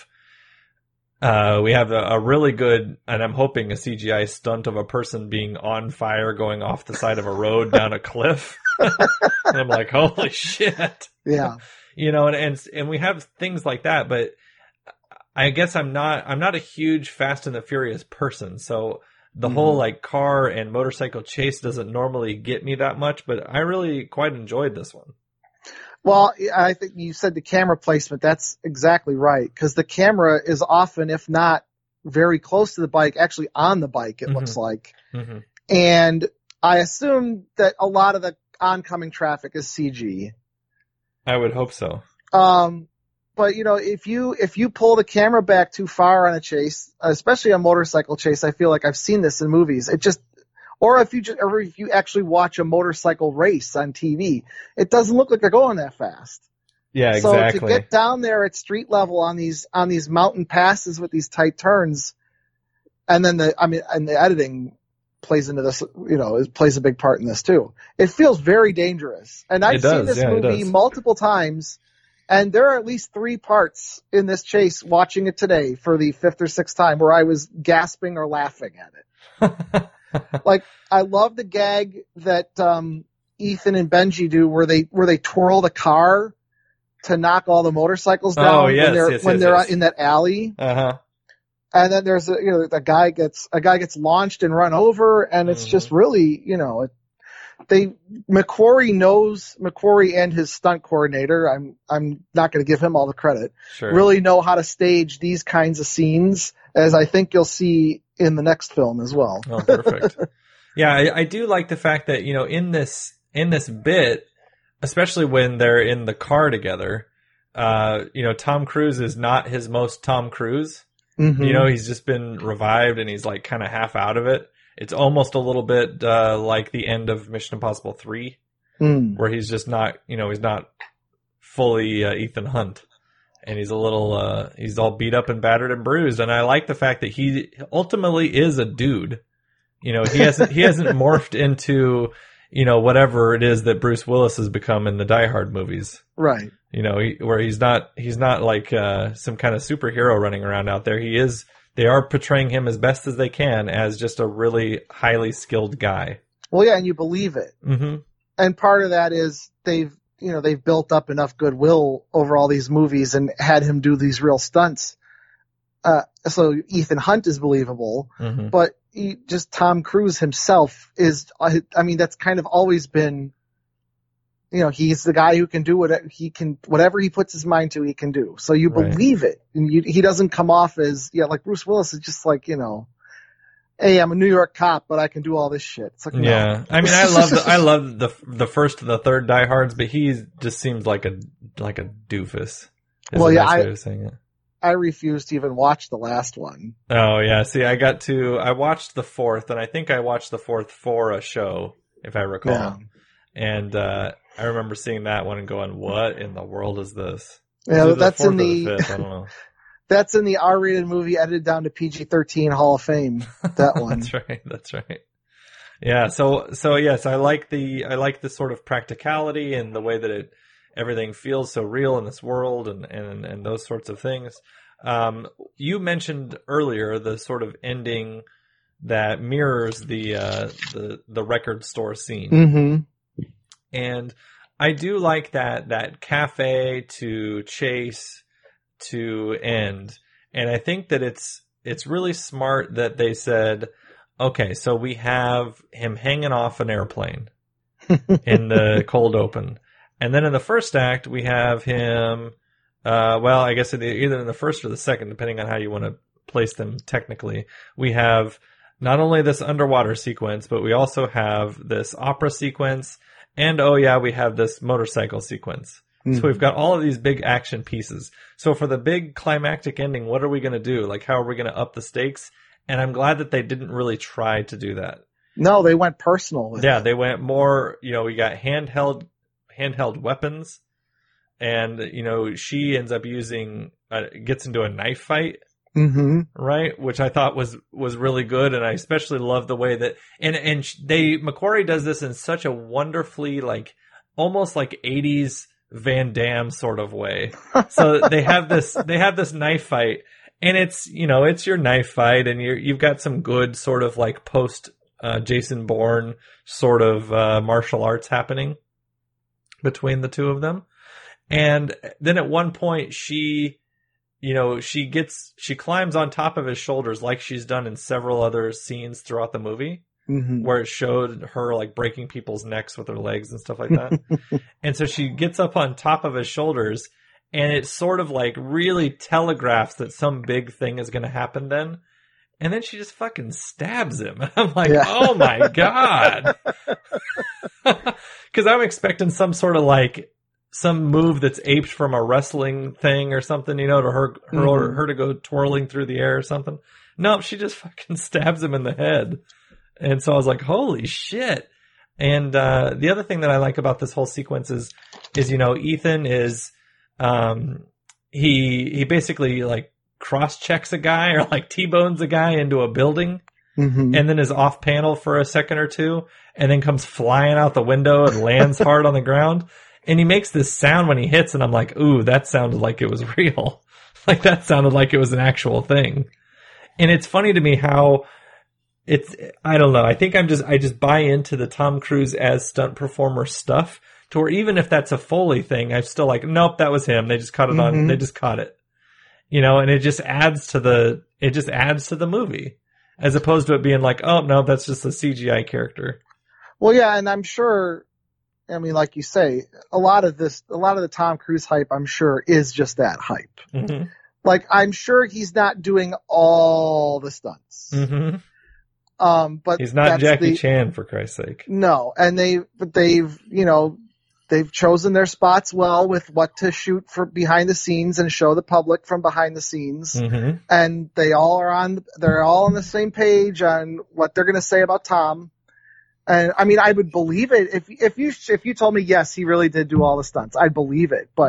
a really good, and I'm hoping a CGI stunt of a person being on fire going off the side of a road down a cliff. And I'm like, holy shit. Yeah. You know, and we have things like that, but I guess I'm not a huge Fast and the Furious person. So the whole like car and motorcycle chase doesn't normally get me that much, but I really quite enjoyed this one. Well, I think you said the camera placement. That's exactly right. Because the camera is often, if not very close to the bike, actually on the bike, it looks like. Mm-hmm. And I assume that a lot of the oncoming traffic is CG. I would hope so. But, you know, if you pull the camera back too far on a chase, especially a motorcycle chase, I feel like I've seen this in movies. Or if you actually watch a motorcycle race on TV, it doesn't look like they're going that fast. Yeah, exactly. So to get down there at street level on these mountain passes with these tight turns, and then the editing plays into this, you know, it plays a big part in this too. It feels very dangerous. And I've seen this movie multiple times, and there are at least 3 parts in this chase watching it today for the 5th or 6th time where I was gasping or laughing at it. Like, I love the gag that Ethan and Benji do where they twirl the car to knock all the motorcycles down when they're in that alley. Uh-huh. And then there's a guy gets launched and run over, and it's just really, you know, McQuarrie and his stunt coordinator, I'm not going to give him all the credit, really know how to stage these kinds of scenes, as I think you'll see in the next film as well. Oh, perfect. Yeah, I do like the fact that, you know, in this bit, especially when they're in the car together, you know, Tom Cruise is not his most Tom Cruise. Mm-hmm. You know, he's just been revived and he's like kind of half out of it. It's almost a little bit like the end of Mission Impossible 3, where he's just not, you know, he's not fully Ethan Hunt. And he's a little, he's all beat up and battered and bruised. And I like the fact that he ultimately is a dude. You know, he hasn't morphed into, whatever it is that Bruce Willis has become in the Die Hard movies. Right. Where he's not like some kind of superhero running around out there. They are portraying him as best as they can as just a really highly skilled guy. Well, yeah, and you believe it. Mm-hmm. And part of that is they've built up enough goodwill over all these movies and had him do these real stunts. So Ethan Hunt is believable, Mm-hmm. but Tom Cruise himself is, that's kind of always been, he's the guy who can do whatever he puts his mind to, he can do. So you Right. believe it. And he doesn't come off as, like Bruce Willis is just like, hey, I'm a New York cop, but I can do all this shit. It's like, no. Yeah. I mean, I love the first and the third Die Hards, but he just seems like a doofus. Is Well, the yeah, nice way of saying it. I refuse to even watch the last one. Oh yeah, see, I watched the fourth, and I think I watched the fourth for a show, if I recall. Yeah. And I remember seeing that one and going, "What in the world is this?" Yeah, Was it that's fourth in or the fifth? I don't know. that's in the R-rated movie edited down to PG-13 Hall of Fame. That one. That's right. Yeah, so yes, I like the sort of practicality and the way that everything feels so real in this world and those sorts of things. You mentioned earlier the sort of ending that mirrors the record store scene. Mm-hmm. And I do like that cafe to chase to end. And I think that it's really smart that they said, okay, so we have him hanging off an airplane in the cold open. And then in the first act, we have him, I guess either in the first or the second, depending on how you want to place them technically. We have not only this underwater sequence, but we also have this opera sequence. And, we have this motorcycle sequence. So we've got all of these big action pieces. So for the big climactic ending, what are we going to do? Like, how are we going to up the stakes? And I'm glad that they didn't really try to do that. No, they went personal with it. They went more, we got handheld weapons. And, she ends up gets into a knife fight. Mm-hmm. Right, which I thought was really good, and I especially love the way that McQuarrie does this in such a wonderfully almost like 80s Van Damme sort of way. So they have this knife fight, and it's your knife fight, and you've got some good sort of like post Jason Bourne sort of martial arts happening between the two of them, and then at one point she climbs on top of his shoulders like she's done in several other scenes throughout the movie, mm-hmm. where it showed her like breaking people's necks with her legs and stuff like that. And so she gets up on top of his shoulders, and it sort of like really telegraphs that some big thing is going to happen then. And then she just fucking stabs him. And I'm like, Oh my God. Cause I'm expecting some sort of like, some move that's aped from a wrestling thing or something, to her to go twirling through the air or something. Nope, she just fucking stabs him in the head. And so I was like, holy shit. And the other thing that I like about this whole sequence is Ethan is he basically like cross-checks a guy or like T-bones a guy into a building, mm-hmm. and then is off panel for a second or two, and then comes flying out the window and lands hard on the ground. And he makes this sound when he hits, and I'm like, ooh, that sounded like it was real. Like, that sounded like it was an actual thing. And it's funny to me how I don't know. I think I just buy into the Tom Cruise as stunt performer stuff, to where even if that's a Foley thing, I'm still like, nope, that was him. They just caught it on, they just caught it. And it just adds to the movie, as opposed to it being like, oh no, that's just a CGI character. Well, yeah, and I'm sure, like you say, a lot of the Tom Cruise hype, I'm sure, is just that hype. Mm-hmm. Like, I'm sure he's not doing all the stunts. Mm-hmm. But he's not Jackie Chan, for Christ's sake. No, and they've chosen their spots well with what to shoot for behind the scenes and show the public from behind the scenes. Mm-hmm. And they're all on the same page on what they're going to say about Tom. And I would believe it if you told me, yes, he really did do all the stunts. I'd believe it, but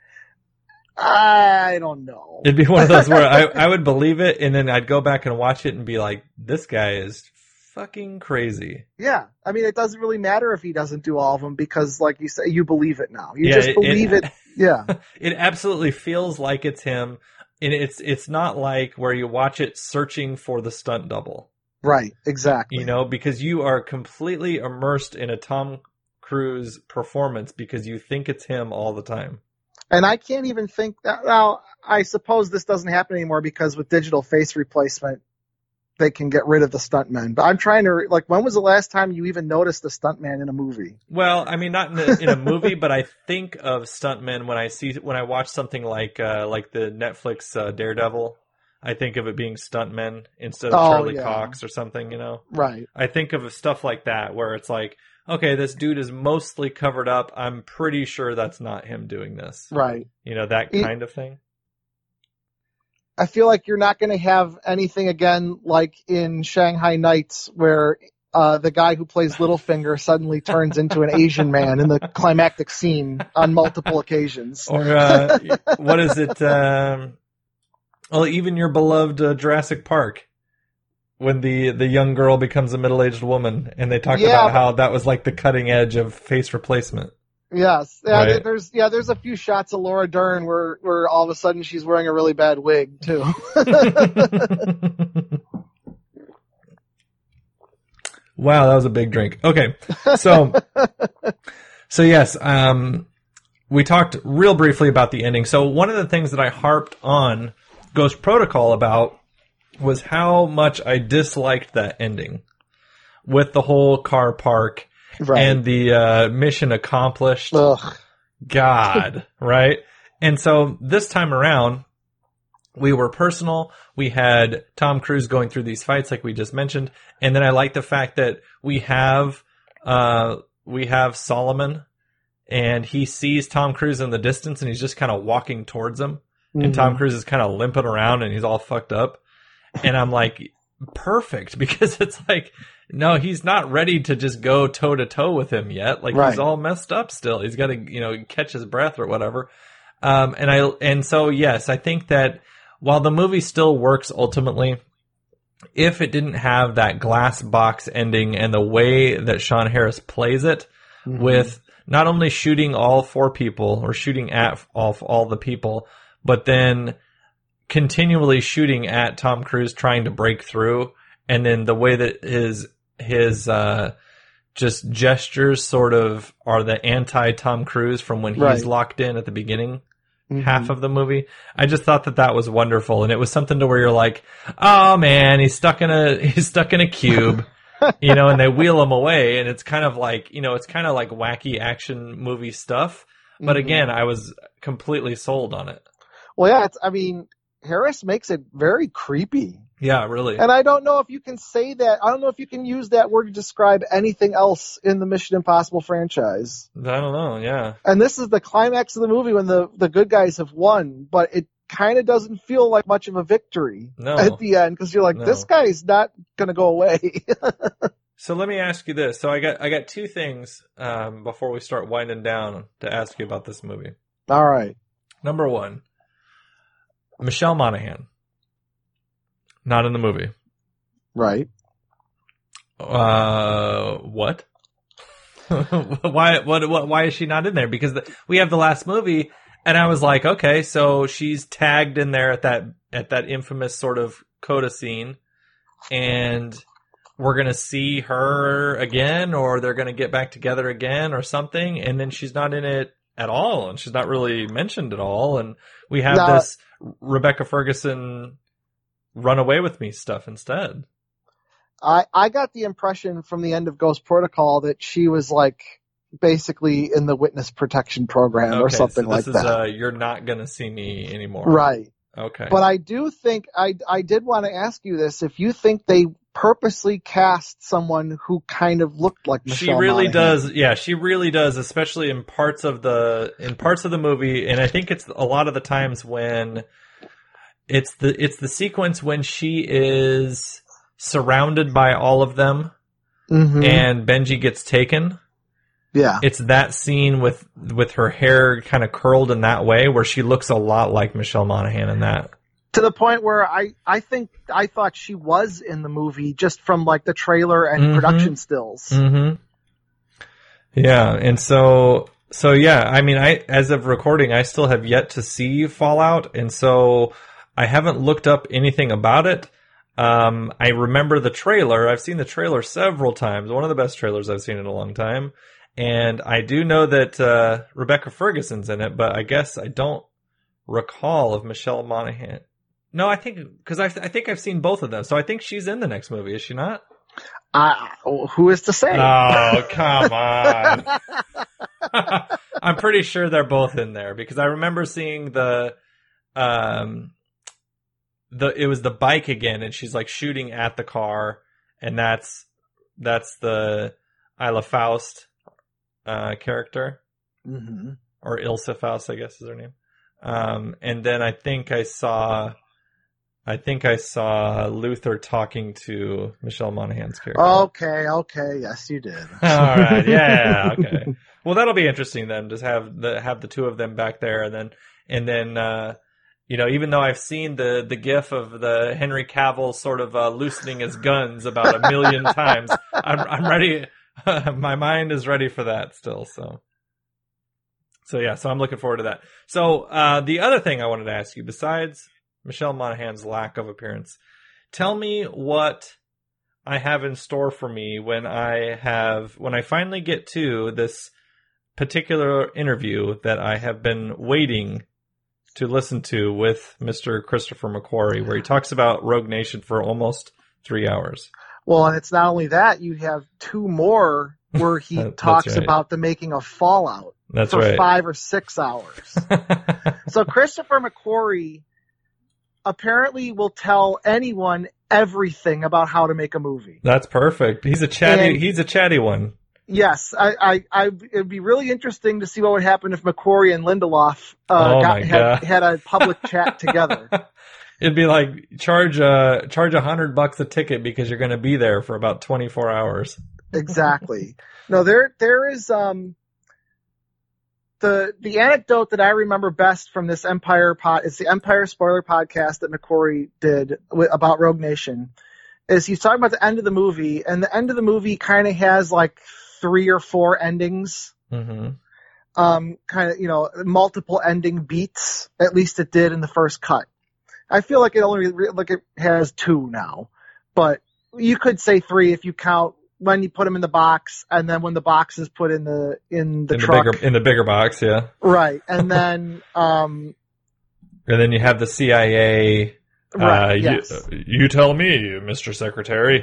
I don't know. It'd be one of those where I would believe it, and then I'd go back and watch it and be like, this guy is fucking crazy. Yeah. I mean, it doesn't really matter if he doesn't do all of them because, like you say, you believe it now. You just believe it. Yeah. It absolutely feels like it's him. And it's not like where you watch it searching for the stunt double. Right. Exactly. You know, because you are completely immersed in a Tom Cruise performance because you think it's him all the time. And I can't even think that. Now, I suppose this doesn't happen anymore because with digital face replacement, they can get rid of the stuntmen. But I'm trying to, like, when was the last time you even noticed a stuntman in a movie? Well, I mean, not in a movie, but I think of stuntmen when I watch something like the Netflix Daredevil. I think of it being stuntmen instead of Charlie Cox or something, you know? Right. I think of stuff like that where it's like, okay, this dude is mostly covered up. I'm pretty sure that's not him doing this. Right. You know, that kind of thing. I feel like you're not going to have anything again like in Shanghai Nights where the guy who plays Littlefinger suddenly turns into an Asian man in the climactic scene on multiple occasions. Or what is it? Well, even your beloved Jurassic Park, when the young girl becomes a middle-aged woman, and they talk about how that was like the cutting edge of face replacement. Yes, Right. There's a few shots of Laura Dern where all of a sudden she's wearing a really bad wig too. Wow, that was a big drink. Okay, so yes, we talked real briefly about the ending. So one of the things that I harped on Ghost Protocol about was how much I disliked that ending with the whole car park. Right. And the mission accomplished. Ugh. God, right? And so this time around, we were personal. We had Tom Cruise going through these fights like we just mentioned. And then I like the fact that we have Solomon, and he sees Tom Cruise in the distance, and he's just kind of walking towards him. Mm-hmm. And Tom Cruise is kind of limping around, and he's all fucked up. And I'm like, perfect, because it's like, no, he's not ready to just go toe to toe with him yet. Like, right. He's all messed up still. He's got to, catch his breath or whatever. And so yes, I think that while the movie still works ultimately, if it didn't have that glass box ending and the way that Sean Harris plays it, with not only shooting all four people or shooting at all the people, but then continually shooting at Tom Cruise trying to break through, and then the way that his just gestures sort of are the anti-Tom Cruise from when he's locked in at the beginning half of the movie. I just thought that was wonderful, and it was something to where you're like, oh man, he's stuck in a cube, and they wheel him away, and it's kind of like, it's kind of like wacky action movie stuff. But again, I was completely sold on it. Well, yeah, Harris makes it very creepy. Yeah, really. And I don't know if you can say that. I don't know if you can use that word to describe anything else in the Mission Impossible franchise. I don't know, yeah. And this is the climax of the movie when the good guys have won, but it kind of doesn't feel like much of a victory at the end, because you're like, this guy's not going to go away. So let me ask you this. So I got two things before we start winding down to ask you about this movie. All right. Number one, Michelle Monaghan. Not in the movie. Right. What? Why is she not in there? Because we have the last movie, and I was like, okay, so she's tagged in there at that infamous sort of coda scene, and we're gonna see her again, or they're gonna get back together again, or something, and then she's not in it at all, and she's not really mentioned at all, and we have this Rebecca Ferguson run away with me stuff instead. I got the impression from the end of Ghost Protocol that she was like basically in the witness protection program or something like that. This is you're not going to see me anymore. Right. Okay. But I do think I did want to ask you this, if you think they purposely cast someone who kind of looked like Michelle She really Monaghan. does. Yeah, she really does, especially in parts of the movie, and I think it's a lot of the times when it's the sequence when she is surrounded by all of them and Benji gets taken. Yeah. It's that scene with her hair kind of curled in that way where she looks a lot like Michelle Monaghan in that. To the point where I thought she was in the movie just from like the trailer and production stills. Mm-hmm. Yeah, and so yeah, I mean, as of recording, I still have yet to see Fallout, and so I haven't looked up anything about it. I remember the trailer. I've seen the trailer several times. One of the best trailers I've seen in a long time. And I do know that Rebecca Ferguson's in it, but I guess I don't recall if Michelle Monaghan. No, I think because I think I've seen both of them, so I think she's in the next movie. Is she not? Who is to say? Oh, come on! I'm pretty sure they're both in there because I remember seeing it was the bike again, and she's like shooting at the car, and that's the Isla Faust character, or Ilsa Faust, I guess is her name. And then I think I saw Luther talking to Michelle Monaghan's character. Okay, yes, you did. All right, yeah, okay. Well, that'll be interesting then, just have the two of them back there, and then you know, even though I've seen the gif of the Henry Cavill sort of loosening his guns about 1 million times, I'm ready. My mind is ready for that still. So yeah, so I'm looking forward to that. So the other thing I wanted to ask you, besides Michelle Monaghan's lack of appearance, tell me what I have in store for me when I finally get to this particular interview that I have been waiting to listen to with Mr. Christopher McQuarrie, where he talks about Rogue Nation for almost 3 hours. Well, and it's not only that, you have 2 more where he talks about the making of Fallout for 5 or 6 hours. So Christopher McQuarrie apparently will tell anyone everything about how to make a movie. That's perfect. He's a chatty one. Yes, it'd be really interesting to see what would happen if McQuarrie and Lindelof had a public chat together. It'd be like charge $100 a ticket because you're going to be there for about 24 hours. Exactly. No, there is the anecdote that I remember best from this Empire it's the Empire spoiler podcast that McQuarrie did about Rogue Nation. Is he's talking about the end of the movie, and the end of the movie kind of has like 3 or 4 endings. Kind of, you know, multiple ending beats. At least it did in the first cut. I feel like it has 2 now, but you could say 3 if you count when you put them in the box, and then when the box is put in the truck, in the bigger box, yeah, right, and then and then you have the CIA. Right. Yes. You tell me, Mr. Secretary.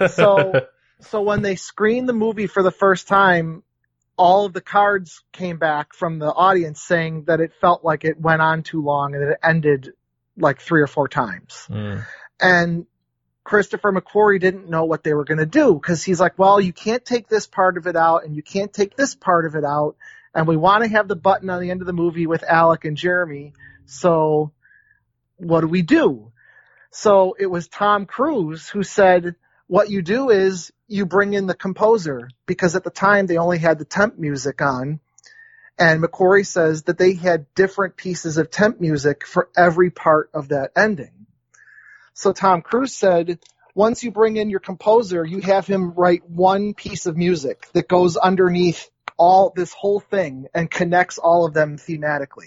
So when they screened the movie for the first time, all of the cards came back from the audience saying that it felt like it went on too long and it ended like 3 or 4 times. And Christopher McQuarrie didn't know what they were going to do because he's like, well, you can't take this part of it out and you can't take this part of it out. And we want to have the button on the end of the movie with Alec and Jeremy. So what do we do? So it was Tom Cruise who said, what you do is you bring in the composer, because at the time they only had the temp music on. And McQuarrie says that they had different pieces of temp music for every part of that ending. So Tom Cruise said, once you bring in your composer, you have him write one piece of music that goes underneath this whole thing and connects all of them thematically.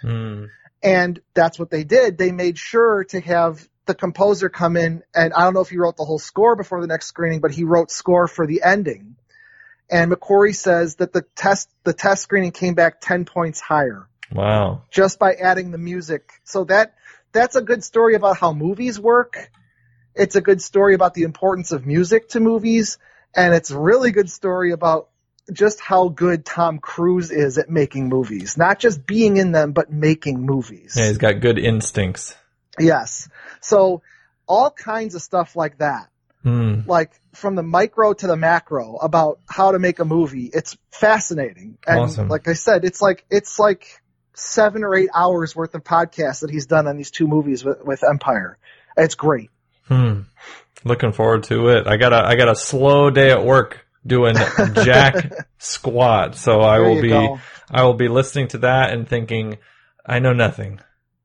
And that's what they did. They made sure to have the composer come in, and I don't know if he wrote the whole score before the next screening, but he wrote score for the ending. And McQuarrie says that the test screening came back 10 points higher. Wow. Just by adding the music. So that's a good story about how movies work. It's a good story about the importance of music to movies. And it's a really good story about just how good Tom Cruise is at making movies. Not just being in them, but making movies. Yeah, he's got good instincts. Yes. So all kinds of stuff like that. Like from the micro to the macro about how to make a movie. It's fascinating. And awesome. Like I said, it's like 7 or 8 hours worth of podcasts that he's done on these 2 movies with Empire. It's great. Looking forward to it. I got a slow day at work doing jack squat. So I will be listening to that and thinking, I know nothing.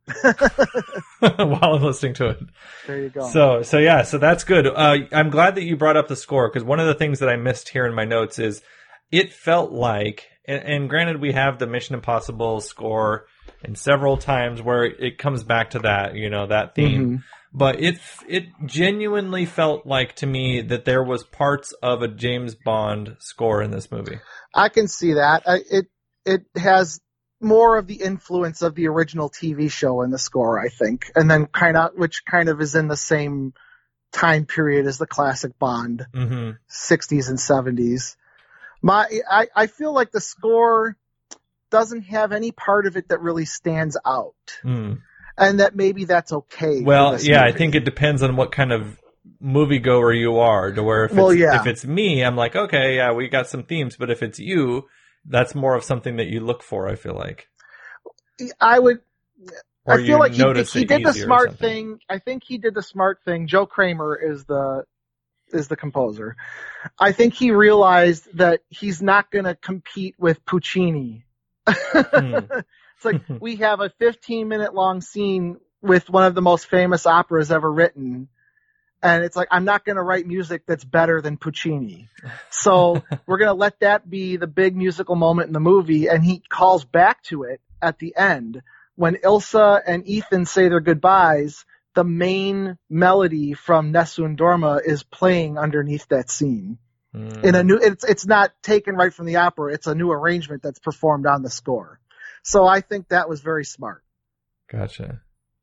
while I'm listening to it. There you go. So that's good. I'm glad that you brought up the score, because one of the things that I missed here in my notes is it felt like, and granted we have the Mission Impossible score and several times where it comes back to that, that theme. But it genuinely felt like to me that there was parts of a James Bond score in this movie. I can see that. It has more of the influence of the original TV show in the score, I think, and then which kind of is in the same time period as the classic Bond, 60s and 70s. I feel like the score doesn't have any part of it that really stands out. And that maybe that's okay. Well, yeah, movie. I think it depends on what kind of moviegoer you are. To where if it's me, I'm like, okay, yeah, we got some themes. But if it's you, that's more of something that you look for, I feel like. I feel like he did the smart thing. I think he did the smart thing. Joe Kramer is the composer. I think he realized that he's not going to compete with Puccini. It's like we have a 15-minute long scene with one of the most famous operas ever written. And it's like, I'm not going to write music that's better than Puccini. So we're going to let that be the big musical moment in the movie. And he calls back to it at the end. When Ilsa and Ethan say their goodbyes, the main melody from Nessun Dorma is playing underneath that scene. In a new, it's not taken right from the opera. It's a new arrangement that's performed on the score. So I think that was very smart. Gotcha.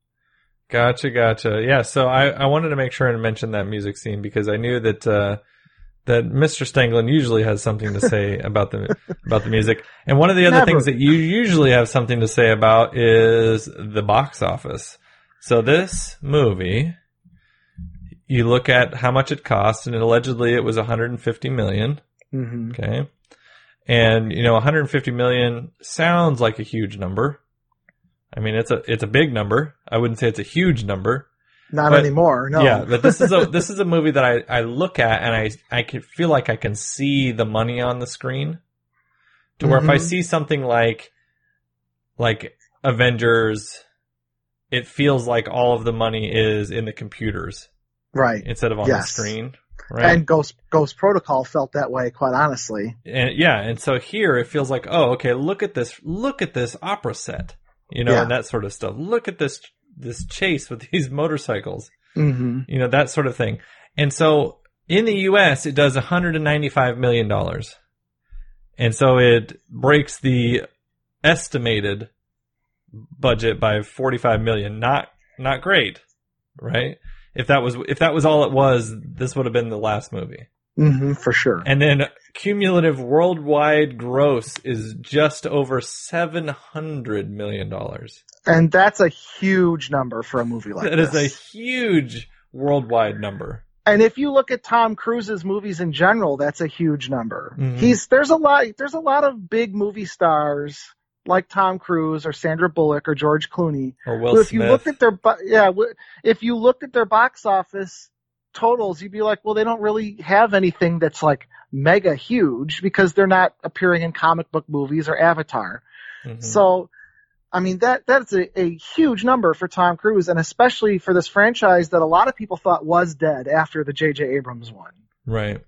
Yeah, so I wanted to make sure and mention that music scene because I knew that that Mr. Stanglin usually has something to say about the music. And one of the other things that you usually have something to say about is the box office. So this movie, you look at how much it cost, and allegedly it was $150 million. Okay. And, 150 million sounds like a huge number. I mean, it's a big number. I wouldn't say it's a huge number. Not anymore, no. Yeah, but this is a movie that I look at and I can feel like I can see the money on the screen. To where if I see something like Avengers, it feels like all of the money is in the computers. Right. Instead of on the screen. Right. And Ghost Protocol felt that way, quite honestly. And so here it feels like, oh, okay, look at this opera set, and that sort of stuff. Look at this chase with these motorcycles, that sort of thing. And so in the U.S., it does $195 million. And so it breaks the estimated budget by $45 million. Not great, right? If that was all it was, this would have been the last movie. For sure. And then cumulative worldwide gross is just over $700 million. And that's a huge number for a movie like this. That is a huge worldwide number. And if you look at Tom Cruise's movies in general, that's a huge number. There's a lot of big movie stars like Tom Cruise or Sandra Bullock or George Clooney. Or Will Smith. If you looked at their box office totals, you'd be like, well, they don't really have anything that's like mega huge because they're not appearing in comic book movies or Avatar. So, I mean, that's a huge number for Tom Cruise, and especially for this franchise that a lot of people thought was dead after the J.J. Abrams one. Right.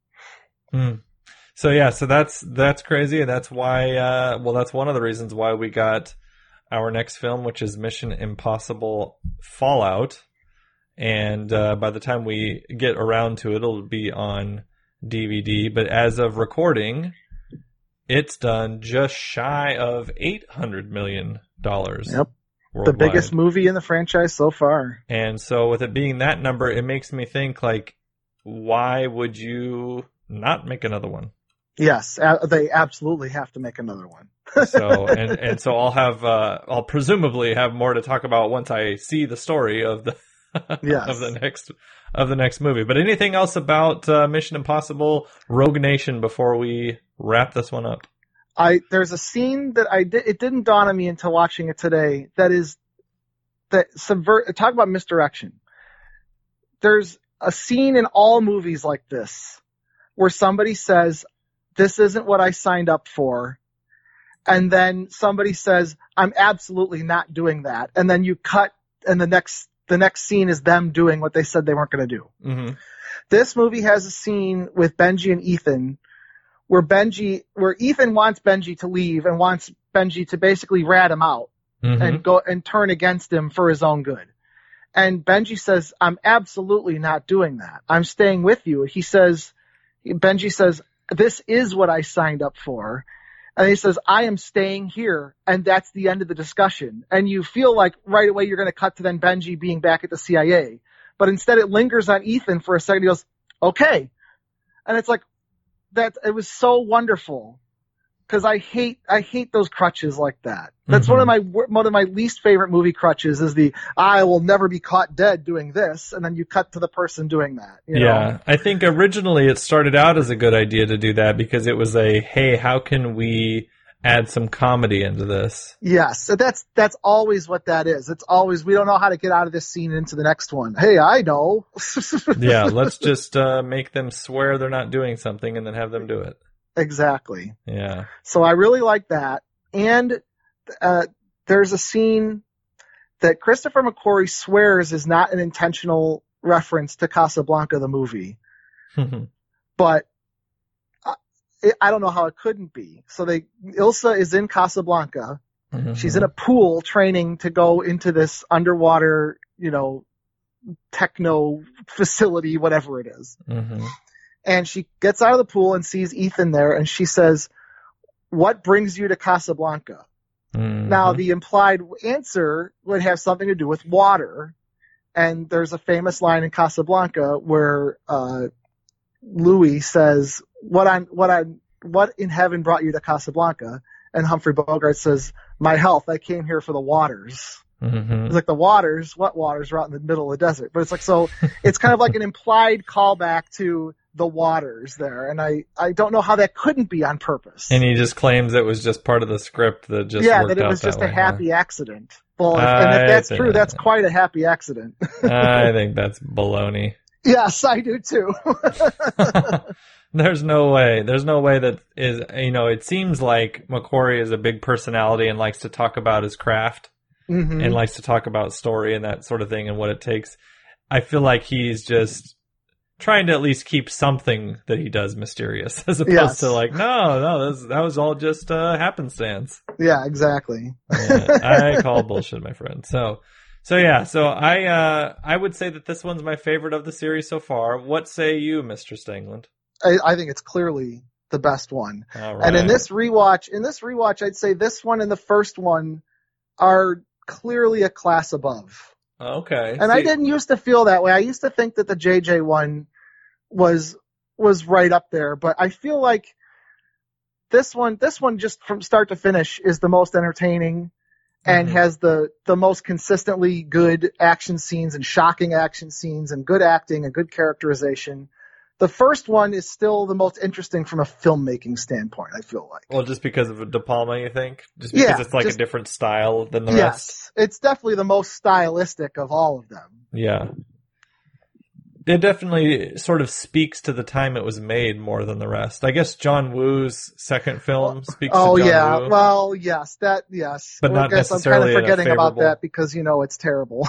So yeah, so that's crazy, and that's why. That's one of the reasons why we got our next film, which is Mission Impossible Fallout, and by the time we get around to it, it'll be on DVD. But as of recording, it's done just shy of $800 million. Yep, worldwide. The biggest movie in the franchise so far. And so, with it being that number, it makes me think like, why would you not make another one? Yes, they absolutely have to make another one. So so I'll presumably have more to talk about once I see the story of the of the next movie. But anything else about Mission Impossible Rogue Nation before we wrap this one up? There's a scene that it didn't dawn on me until watching it today. Talk about misdirection. There's a scene in all movies like this where somebody says, "This isn't what I signed up for," and then somebody says, I'm absolutely not doing that. And then you cut, and the next scene is them doing what they said they weren't going to do. Mm-hmm. This movie has a scene with Benji and Ethan where Ethan wants Benji to leave and wants Benji to basically rat him out and go and turn against him for his own good. And Benji says, I'm absolutely not doing that. I'm staying with you. Benji says, this is what I signed up for. And he says, I am staying here. And that's the end of the discussion. And you feel like right away you're going to cut to then Benji being back at the CIA. But instead it lingers on Ethan for a second. He goes, okay. And it's like, it was so wonderful. Because I hate those crutches like that. That's one of my least favorite movie crutches is I will never be caught dead doing this, and then you cut to the person doing that. You know? I think originally it started out as a good idea to do that because it was hey, how can we add some comedy into this? Yes, so that's always what that is. It's always, we don't know how to get out of this scene and into the next one. Hey, I know. Yeah, let's just make them swear they're not doing something and then have them do it. Exactly. Yeah. So I really like that. And there's a scene that Christopher McQuarrie swears is not an intentional reference to Casablanca, the movie. But I don't know how it couldn't be. So Ilsa is in Casablanca. Mm-hmm. She's in a pool training to go into this underwater, techno facility, whatever it is. Mm-hmm. And she gets out of the pool and sees Ethan there, and she says, what brings you to Casablanca? Mm-hmm. Now, the implied answer would have something to do with water. And there's a famous line in Casablanca where Louis says, what in heaven brought you to Casablanca? And Humphrey Bogart says, my health, I came here for the waters. Mm-hmm. It's like, the waters? What waters? We're out in the middle of the desert. But it's like, so it's kind of like an implied callback to the waters there, and I don't know how that couldn't be on purpose. And he just claims it was just part of the script that just worked out that it was just a happy accident. Well, and if that's true, that's quite a happy accident. I think that's baloney. Yes, I do too. There's no way that is, it seems like McQuarrie is a big personality and likes to talk about his craft and likes to talk about story and that sort of thing and what it takes. I feel like he's just trying to at least keep something that he does mysterious, as opposed to that was all just happenstance. Yeah, exactly. I call bullshit, my friend. So I would say that this one's my favorite of the series so far. What say you, Mr. Stengland? I think it's clearly the best one. All right. And in this rewatch, I'd say this one and the first one are clearly a class above. Okay. And I didn't used to feel that way. I used to think that the JJ one was right up there, but I feel like this one just from start to finish is the most entertaining and has the most consistently good action scenes and shocking action scenes and good acting and good characterization. The first one is still the most interesting from a filmmaking standpoint, I feel like. Well, just because of De Palma, you think? Just because it's like a different style than the rest? Yes, it's definitely the most stylistic of all of them. Yeah. It definitely sort of speaks to the time it was made more than the rest. I guess John Woo's second film speaks to John Woo. Well, yes, yes. But not necessarily I'm kind of forgetting about that because, it's terrible.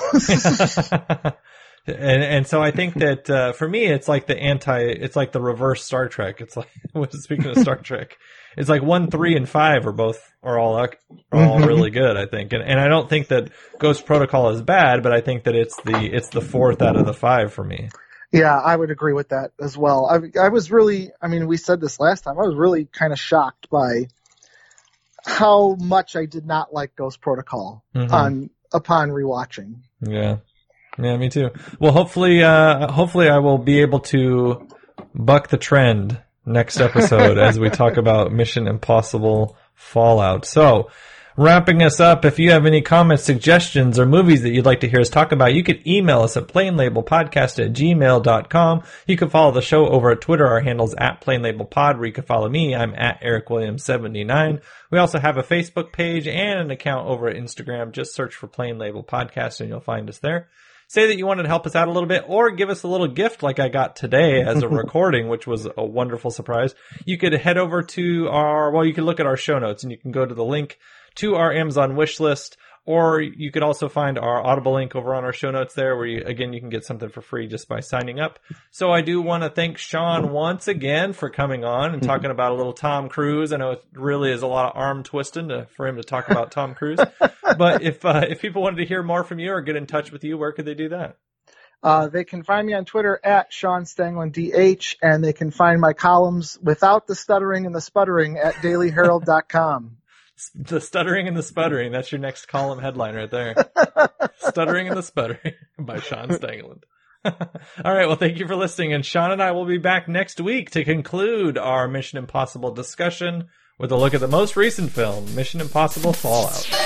And so I think that for me it's like it's like the reverse Star Trek. It's like, speaking of Star Trek, it's like 1, 3, and 5 are all really good, I think. And I don't think that Ghost Protocol is bad, but I think that it's the fourth out of the 5 for me. Yeah, I would agree with that as well. I was really, we said this last time, I was really kind of shocked by how much I did not like Ghost Protocol upon rewatching. Yeah. Yeah, me too. Well, hopefully I will be able to buck the trend next episode as we talk about Mission Impossible Fallout. So, wrapping us up, if you have any comments, suggestions, or movies that you'd like to hear us talk about, you can email us at plainlabelpodcast@gmail.com. You can follow the show over at Twitter. Our handle's @plainlabelpod, where you can follow me. I'm @EricWilliams79. We also have a Facebook page and an account over at Instagram. Just search for Plain Label Podcast and you'll find us there. say that you wanted to help us out a little bit, or give us a little gift like I got today as a recording, which was a wonderful surprise, you could head over to you could look at our show notes, and you can go to the link to our Amazon wish list, or you could also find our Audible link over on our show notes there, where you can get something for free just by signing up. So I do want to thank Sean once again for coming on and talking about a little Tom Cruise. I know it really is a lot of arm twisting for him to talk about Tom Cruise. But if people wanted to hear more from you or get in touch with you, where could they do that? They can find me on Twitter at Sean Stanglin DH, and they can find my columns without the stuttering and the sputtering at dailyherald.com. The stuttering and the sputtering. That's your next column headline right there. Stuttering and the Sputtering by Sean Stanglin. All right. Well, thank you for listening. And Sean and I will be back next week to conclude our Mission Impossible discussion with a look at the most recent film, Mission Impossible Fallout.